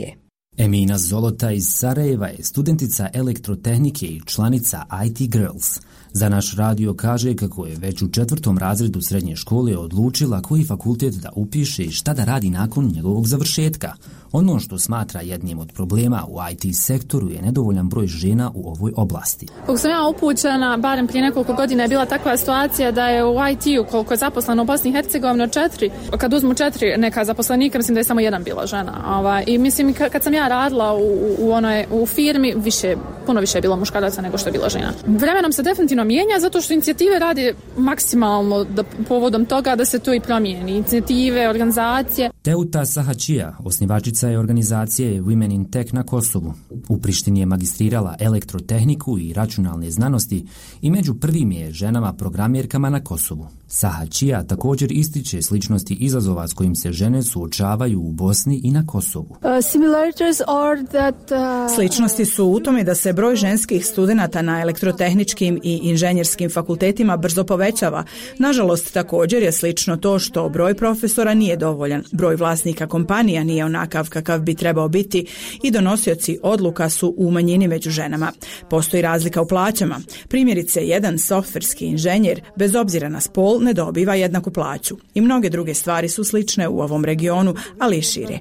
Emina Zolota iz Sarajeva je studentica elektrotehnike i članica I T Girls. Za naš radio kaže kako je već u četvrtom razredu srednje škole odlučila koji fakultet da upiše i šta da radi nakon njegovog završetka. Ono što smatra jednim od problema u I T sektoru je nedovoljan broj žena u ovoj oblasti. Kako sam ja upućena, barem prije nekoliko godina je bila takva situacija da je u I T-u koliko je zaposleno u Bosni i Hercegovini od četiri, kad uzmu četiri neka zaposlenika, mislim da je samo jedan bila žena. Ovaj, I mislim kad sam ja radila u, u, onoj, u firmi, više, puno više je bilo muškaraca nego što je bila žena. Vremenom se definitivno mijenja zato što inicijative radi maksimalno da, povodom toga da se to i promijeni. Inicijative, organizacije. Teuta Sahačija, osnivačica je organizacije Women in Tech na Kosovu. U Prištini je magistrirala elektrotehniku i računalne znanosti i među prvim je ženama programerkama na Kosovu. Sahačija također ističe sličnosti izazova s kojim se žene suočavaju u Bosni i na Kosovu. Uh, similarities are that, uh... Sličnosti su u tome da se broj ženskih studenata na elektrotehničkim i inženjerskim fakultetima brzo povećava. Nažalost, također je slično to što broj profesora nije dovoljan, broj vlasnika kompanija nije onakav kakav bi trebao biti i donosioci odluka su u manjini među ženama. Postoji razlika u plaćama. Primjerice, jedan softverski inženjer, bez obzira na spol, ne dobiva jednaku plaću. I mnoge druge stvari su slične u ovom regionu, ali i šire.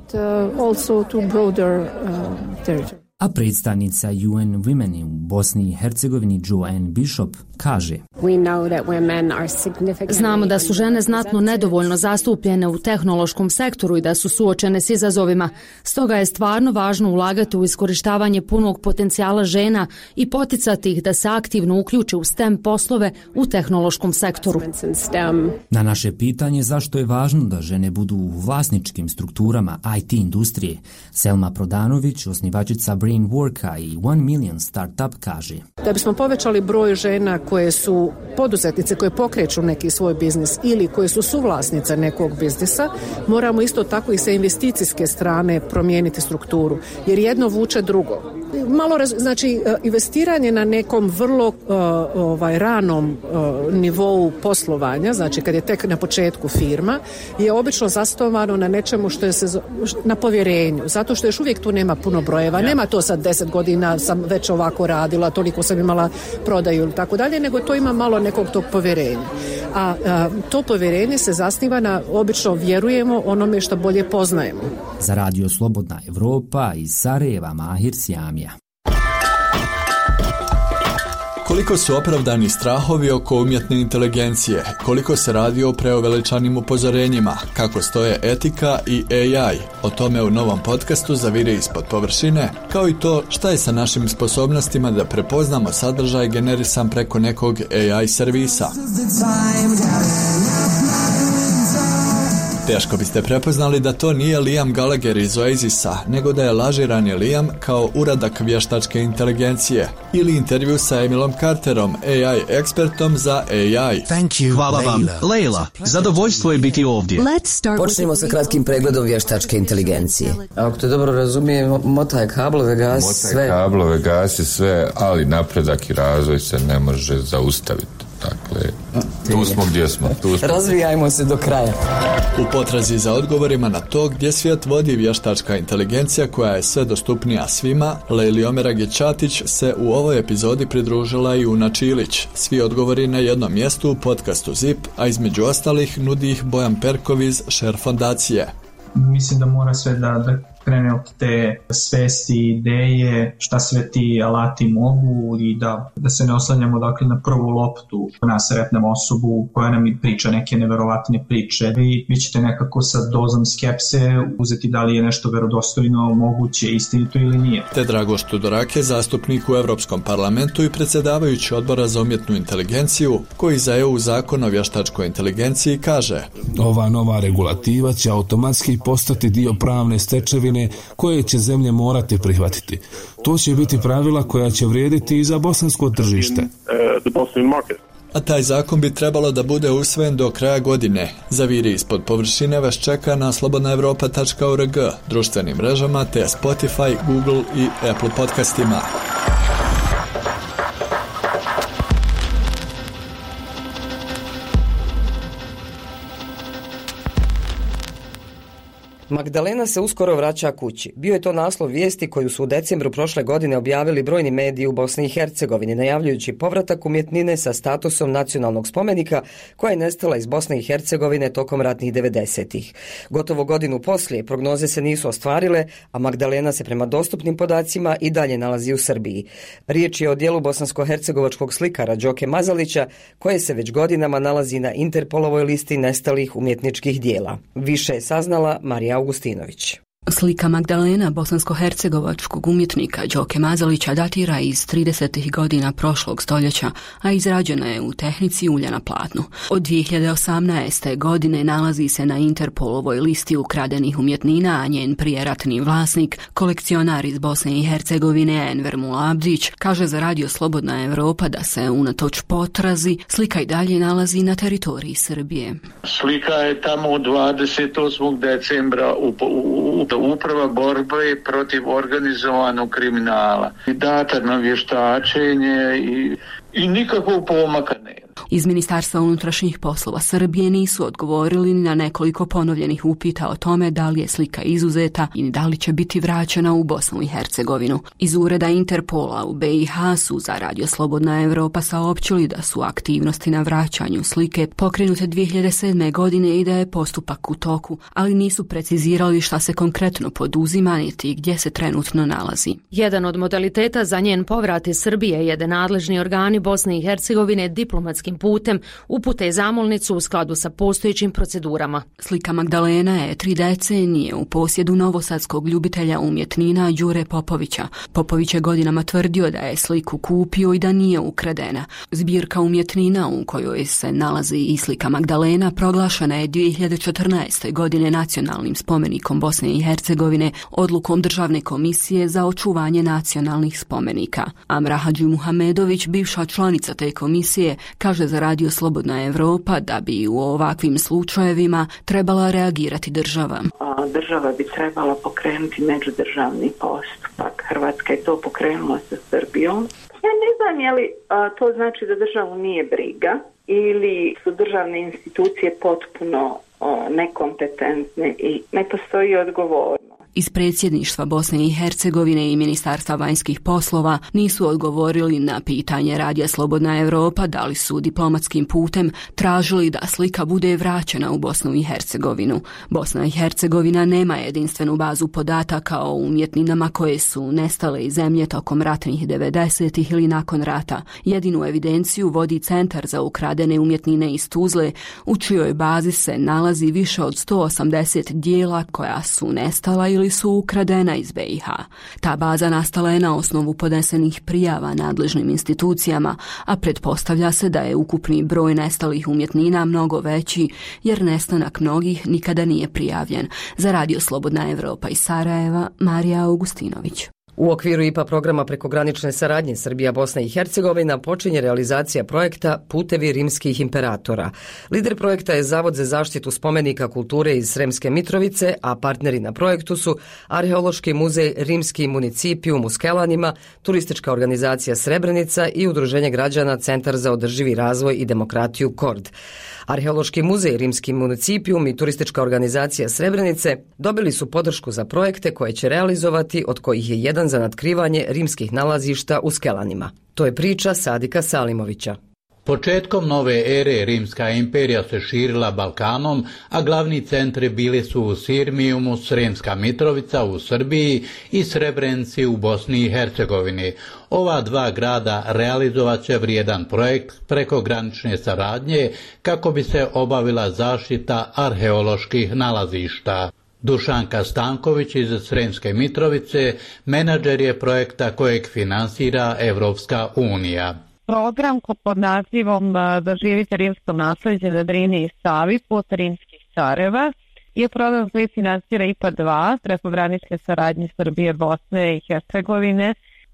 A predstavnica U N Women u Bosni i Hercegovini Joanne Bishop kaže: Znamo da su žene znatno nedovoljno zastupljene u tehnološkom sektoru i da su suočene s izazovima. Stoga je stvarno važno ulagati u iskorištavanje punog potencijala žena i poticati ih da se aktivno uključe u STEM poslove u tehnološkom sektoru. Na naše pitanje zašto je važno da žene budu u vlasničkim strukturama I T industrije, Selma Prodanović, osnivačica Brainworka i One Million Startup kaže: Da bismo povećali broj žena koje su poduzetnice, koje pokreću neki svoj biznis ili koje su suvlasnice nekog biznisa, moramo isto tako i sa investicijske strane promijeniti strukturu, jer jedno vuče drugo. Malo, znači, investiranje na nekom vrlo uh, ovaj, ranom uh, nivou poslovanja, znači kad je tek na početku firma, je obično zasnovano na nečemu što je se, na povjerenju, zato što još uvijek tu nema puno brojeva, nema to sad deset godina sam već ovako radila, toliko sam imala prodaju ili tako dalje, nego to ima malo nekog tog povjerenja. A, a to povjerenje se zasniva na, obično vjerujemo onome što bolje poznajemo. Za Radio Slobodna Evropa iz Sarajeva, Mahir Sjamija. Koliko su opravdani strahovi oko umjetne inteligencije, koliko se radi o preuveličanim upozorenjima, kako stoje etika i A I, o tome u novom podcastu Zavire ispod površine, kao i to šta je sa našim sposobnostima da prepoznamo sadržaj generisan preko nekog A I servisa. Teško biste prepoznali da to nije Liam Gallagher iz Oasisa, nego da je lažirani Liam kao uradak vještačke inteligencije ili intervju sa Emilom Carterom, A I ekspertom za A I. Thank you. Hvala vam, Leila. Zadovoljstvo je biti ovdje. Počnemo sa kratkim pregledom vještačke inteligencije. Ako te dobro razumijem, motaj kablove, gasi sve. Motaj kablove, gasi sve, ali napredak i razvoj se ne može zaustaviti. Dakle, tu smo gdje smo. Tu smo. Razvijajmo se do kraja. U potrazi za odgovorima na to gdje svijet vodi vještačka inteligencija koja je sve dostupnija svima, Leili Omerage-Ćatić se u ovoj epizodi pridružila i Una Čilić. Svi odgovori na jednom mjestu u podcastu Zip, a između ostalih nudi ih Bojan Perkov iz Share fondacije. Mislim da mora sve da, da krene od te svesti, ideje, šta sve ti alati mogu i da, da se ne oslanjamo dakle na prvu loptu, na sretnemo osobu koja nam priča neke neverovatne priče. Vi, vi ćete nekako sa dozom skepse uzeti da li je nešto verodostojno, moguće, istinito ili nije. Te Dragoš Tudorake, zastupnik u Europskom parlamentu i predsjedavajući odbora za umjetnu inteligenciju, koji za E U zakon o vještačkoj inteligenciji kaže: Ova nova regulativa će automatski postati dio pravne stečevine koje će zemlje morati prihvatiti. To će biti pravila koja će vrijediti i za bosansko tržište. A taj zakon bi trebalo da bude usvojen do kraja godine. Zaviri ispod površine vas čeka na slobodna evropa tačka org, društvenim mrežama te Spotify, Google i Apple podcastima. Magdalena se uskoro vraća kući. Bio je to naslov vijesti koju su u decembru prošle godine objavili brojni mediji u Bosni i Hercegovini, najavljujući povratak umjetnine sa statusom nacionalnog spomenika koja je nestala iz Bosne i Hercegovine tokom ratnih devedesetih. Gotovo godinu poslije prognoze se nisu ostvarile, a Magdalena se prema dostupnim podacima i dalje nalazi u Srbiji. Riječ je o dijelu bosansko-hercegovačkog slikara Đoke Mazalića, koje se već godinama nalazi na Interpolovoj listi nestalih umjetničkih dijela. Više je saznala Marija Augustinović. Slika Magdalena bosansko-hercegovačkog umjetnika Đoke Mazalića datira iz tridesetih godina prošlog stoljeća, a izrađena je u tehnici ulja na platnu. Od dvije hiljade osamnaeste. godine nalazi se na Interpolovoj listi ukradenih umjetnina, a njen prijeratni vlasnik, kolekcionar iz Bosne i Hercegovine Enver Mulabdić, kaže za radio Slobodna Evropa da se unatoč potrazi slika i dalje nalazi na teritoriji Srbije. Slika je tamo dvadeset osmog decembra u, u, u Uprava borbe protiv organizovanog kriminala. I data na vještačenje i, i nikakvog pomaka nema. Iz Ministarstva unutrašnjih poslova Srbije nisu odgovorili na nekoliko ponovljenih upita o tome da li je slika izuzeta i da li će biti vraćena u Bosnu i Hercegovinu. Iz ureda Interpola u be i ha su za radio Slobodna Evropa saopćili da su aktivnosti na vraćanju slike pokrenute dvije hiljade sedme. godine i da je postupak u toku, ali nisu precizirali šta se konkretno poduzima niti gdje se trenutno nalazi. Jedan od modaliteta za njen povrat iz Srbije je da nadležni organi Bosne i Hercegovine diplomatskim putem upute zamolnicu u skladu sa postojećim procedurama. Slika Magdalena je tri decenije u posjedu novosadskog ljubitelja umjetnina Đure Popovića. Popović je godinama tvrdio da je sliku kupio i da nije ukradena. Zbirka umjetnina u kojoj se nalazi i slika Magdalena proglašena je dvije hiljade četrnaeste. godine nacionalnim spomenikom Bosne i Hercegovine odlukom Državne komisije za očuvanje nacionalnih spomenika. Amra Hadžimuhamedović, bivša članica te komisije, kaže za radio Slobodna Evropa da bi u ovakvim slučajevima trebala reagirati država. Država bi trebala pokrenuti međudržavni postupak. Hrvatska je to pokrenula sa Srbijom. Ja ne znam je li a, to znači da državu nije briga ili su državne institucije potpuno a, nekompetentne i ne postoji odgovornost. Iz predsjedništva Bosne i Hercegovine i Ministarstva vanjskih poslova nisu odgovorili na pitanje radija Slobodna Evropa da li su diplomatskim putem tražili da slika bude vraćena u Bosnu i Hercegovinu. Bosna i Hercegovina nema jedinstvenu bazu podataka o umjetninama koje su nestale iz zemlje tokom ratnih devedesetih ili nakon rata. Jedinu evidenciju vodi Centar za ukradene umjetnine iz Tuzle, u čijoj bazi se nalazi više od sto osamdeset dijela koja su nestala ili su ukradena iz be i ha. Ta baza nastala je na osnovu podnesenih prijava nadležnim institucijama, a pretpostavlja se da je ukupni broj nestalih umjetnina mnogo veći, jer nestanak mnogih nikada nije prijavljen. Za radio Slobodna Evropa iz Sarajeva, Marija Augustinović. U okviru I P A programa prekogranične saradnje Srbija, Bosna i Hercegovina počinje realizacija projekta Putevi rimskih imperatora. Lider projekta je Zavod za zaštitu spomenika kulture iz Sremske Mitrovice, a partneri na projektu su Arheološki muzej Rimski municipijum u Skelanima, turistička organizacija Srebrenica i Udruženje građana Centar za održivi razvoj i demokratiju Kord. Arheološki muzej Rimski municipijum i turistička organizacija Srebrenice dobili su podršku za projekte koje će realizovati, od kojih je jedan za natkrivanje rimskih nalazišta u Skelanima. To je priča Sadika Salimovića. Početkom nove ere Rimska imperija se širila Balkanom, a glavni centri bili su u Sirmijumu, Sremska Mitrovica u Srbiji i Srebrenci u Bosni i Hercegovini. Ova dva grada realizovat će vrijedan projekt prekogranične saradnje kako bi se obavila zaštita arheoloških nalazišta. Dušanka Stanković iz Sremske Mitrovice menadžer je projekta kojeg finansira Evropska unija. Program pod nazivom Doživite rimsko naslijeđe na Drini i Savi put rimskih careva je program koji finansira I P A dva, prekogranične saradnje Srbije, Bosne i Hercegovine,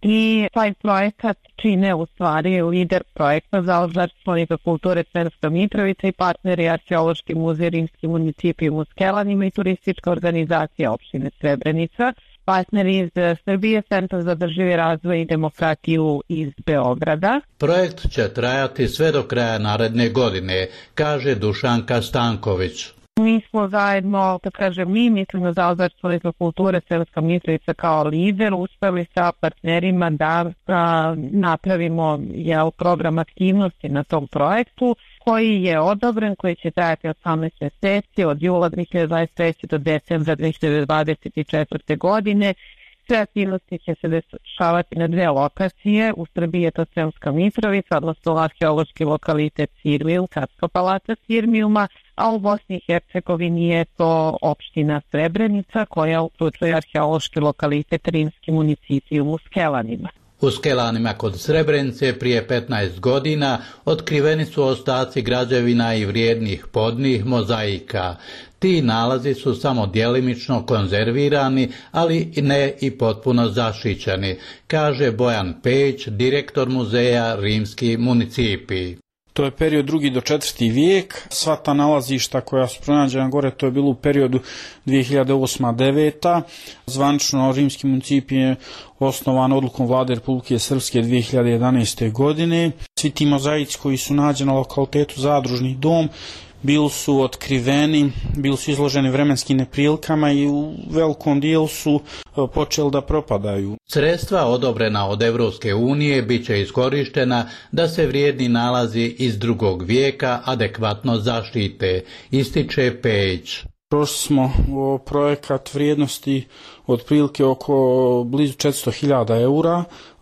i taj projekat čine u stvari lider projekta za zaštitu spomenika kulture Sremska Mitrovica i partneri Arheološki muzej Rimski municipijum u Skelanima i turistička organizacija opštine Srebrenica. Partneri iz Srbije, Centar za održivi razvoj i demokratiju iz Beograda. Projekt će trajati sve do kraja naredne godine, kaže Dušanka Stanković. Mi smo zajedno, kad kažem mi, mislimo za zaštitu kulture Sremska Mitrovica kao lider, uspeli sa partnerima da a, napravimo jel, program aktivnosti na tom projektu koji je odobren, koji će trajati osamnaest mjeseci od jula dvije hiljade dvadeset treće do decembra dvije hiljade dvadeset četvrte godine. Sve aktivnosti će se dešavati na dve lokacije. U Srbiji je to Sremska Mitrovica, odnosno arheološki lokalitet Sirmijum, Carska palata Sirmijuma, a u Bosni i Hercegovini je to opština Srebrenica koja uključuje arheološki lokalitet Rimski municipium u Skelanima. U Skelanima kod Srebrenice prije petnaest godina otkriveni su ostaci građevina i vrijednih podnih mozaika. Ti nalazi su samo djelimično konzervirani, ali ne i potpuno zaštićeni, kaže Bojan Peć, direktor muzeja Rimski municipij. To je period drugi do četvrti vijek. Sva ta nalazišta koja su pronađena gore, to je bilo u periodu dvije hiljade osma do deveta. Zvanično Rimski municipij je osnovan odlukom vlade Republike Srpske dvije hiljade jedanaeste. godine. Svi ti mozaici koji su nađeni na lokalitetu Zadružni dom bili su otkriveni, bili su izloženi vremenskim neprilikama i u velikom dijelu su počeli da propadaju. Sredstva odobrena od Evropske unije bit će iskorištena da se vrijedni nalazi iz drugog vijeka adekvatno zaštite, ističe Peć. Prošli smo o projekat vrijednosti otprilike oko blizu četiristo hiljada eura.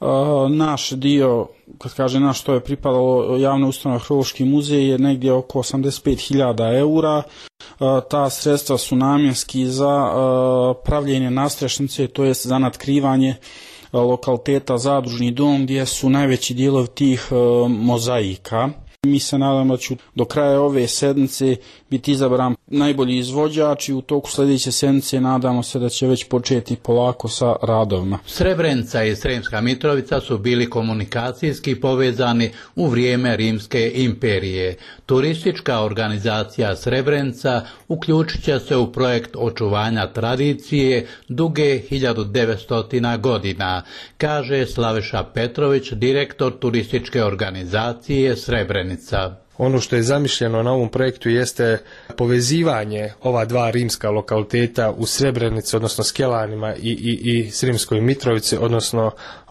Naš dio, kad kaže naš, to je pripadalo javnoj ustanovi Arheološki muzej, je negdje oko osamdeset pet hiljada eura. Ta sredstva su namjenski za pravljenje nadstrešnice, to jest za natkrivanje lokaliteta Zadružni dom gdje su najveći dijelovi tih mozaika. Mi se nadamo da će do kraja ove sedmice biti izabran najbolji izvođač i u toku sljedeće sedmice nadamo se da će već početi polako sa radovima. Srebrenica i Sremska Mitrovica su bili komunikacijski povezani u vrijeme Rimske imperije. Turistička organizacija Srebrenica uključit će se u projekt očuvanja tradicije duge hiljadu devetsto godina, kaže Slaveša Petrović, direktor turističke organizacije Srebrenica. Ono što je zamišljeno na ovom projektu jeste povezivanje ova dva rimska lokaliteta u Srebrenici, odnosno Skelanima i, i, i Sremskoj Mitrovici, odnosno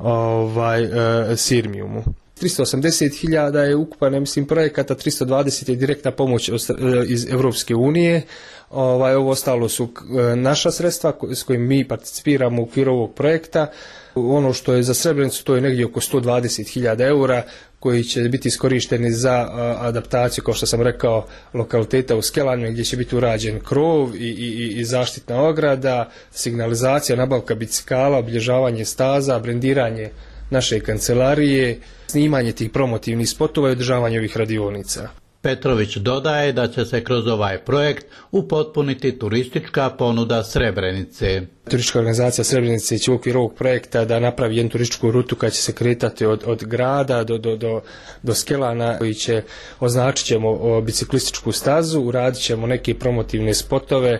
ovaj, e, Sirmijumu. tristo osamdeset hiljada je ukupan, mislim, projekata, tristo dvadeset je direktna pomoć iz Evropske unije. Ovaj, ovo ostalo su naša sredstva s kojim mi participiramo u okviru ovog projekta. Ono što je za Srebrenicu, to je negdje oko sto dvadeset hiljada eura koji će biti iskorišteni za adaptaciju, kao što sam rekao, lokaliteta u Skelanima gdje će biti urađen krov i, i, i zaštitna ograda, signalizacija, nabavka bicikala, obilježavanje staza, brendiranje naše kancelarije, snimanje tih promotivnih spotova i održavanje ovih radionica. Petrović dodaje da će se kroz ovaj projekt upotpuniti turistička ponuda Srebrenice. Turistička organizacija Srebrenice će u okviru ovog projekta da napravi jednu turističku rutu koja će se kretati od, od grada do, do, do, do Skelana, koji će, označit ćemo biciklističku stazu, uradit ćemo neke promotivne spotove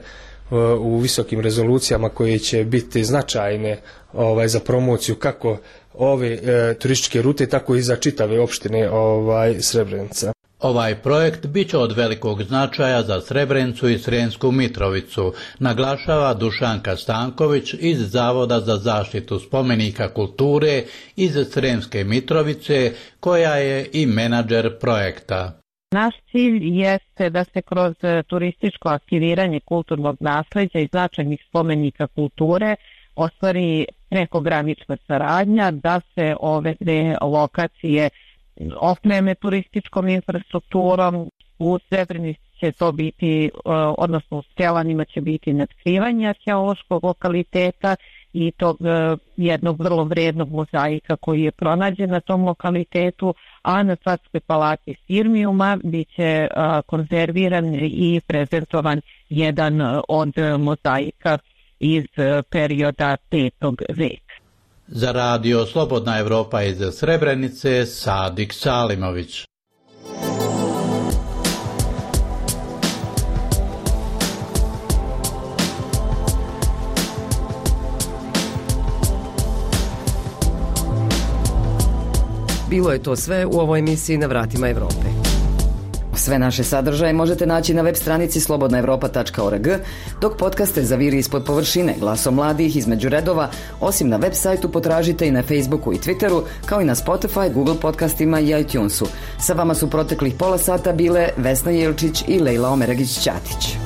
u visokim rezolucijama koje će biti značajne ovaj, za promociju kako ove e, turističke rute, tako i za čitave opštine ovaj, Srebrenica. Ovaj projekt bit će od velikog značaja za Srebrenicu i Sremsku Mitrovicu, naglašava Dušanka Stanković iz Zavoda za zaštitu spomenika kulture iz Sremske Mitrovice, koja je i menadžer projekta. Naš cilj jeste da se kroz turističko aktiviranje kulturnog nasleđa i značajnih spomenika kulture ostvari prekogranična saradnja, da se ove dve lokacije opreme turističkom infrastrukturom. U Srebrenici će to biti, odnosno u Skelanima će biti natkrivanje arheološkog lokaliteta i tog jednog vrlo vrijednog mozaika koji je pronađen na tom lokalitetu, a na Carskoj palati Sirmijuma bit će konzerviran i prezentovan jedan od mozaika iz perioda petog veka. Za radio Slobodna Evropa iz Srebrenice, Sadik Salimović. Bilo je to sve u ovoj emisiji Na vratima Evrope. Sve naše sadržaje možete naći na web stranici slobodna europa tačka org, dok podcaste Zaviri ispod površine, Glasom mladih, Između redova, osim na web sajtu potražite i na Facebooku i Twitteru, kao i na Spotify, Google podcastima i iTunesu. Sa vama su proteklih pola sata bile Vesna Jelčić i Lejla Omeragić-Ćatić.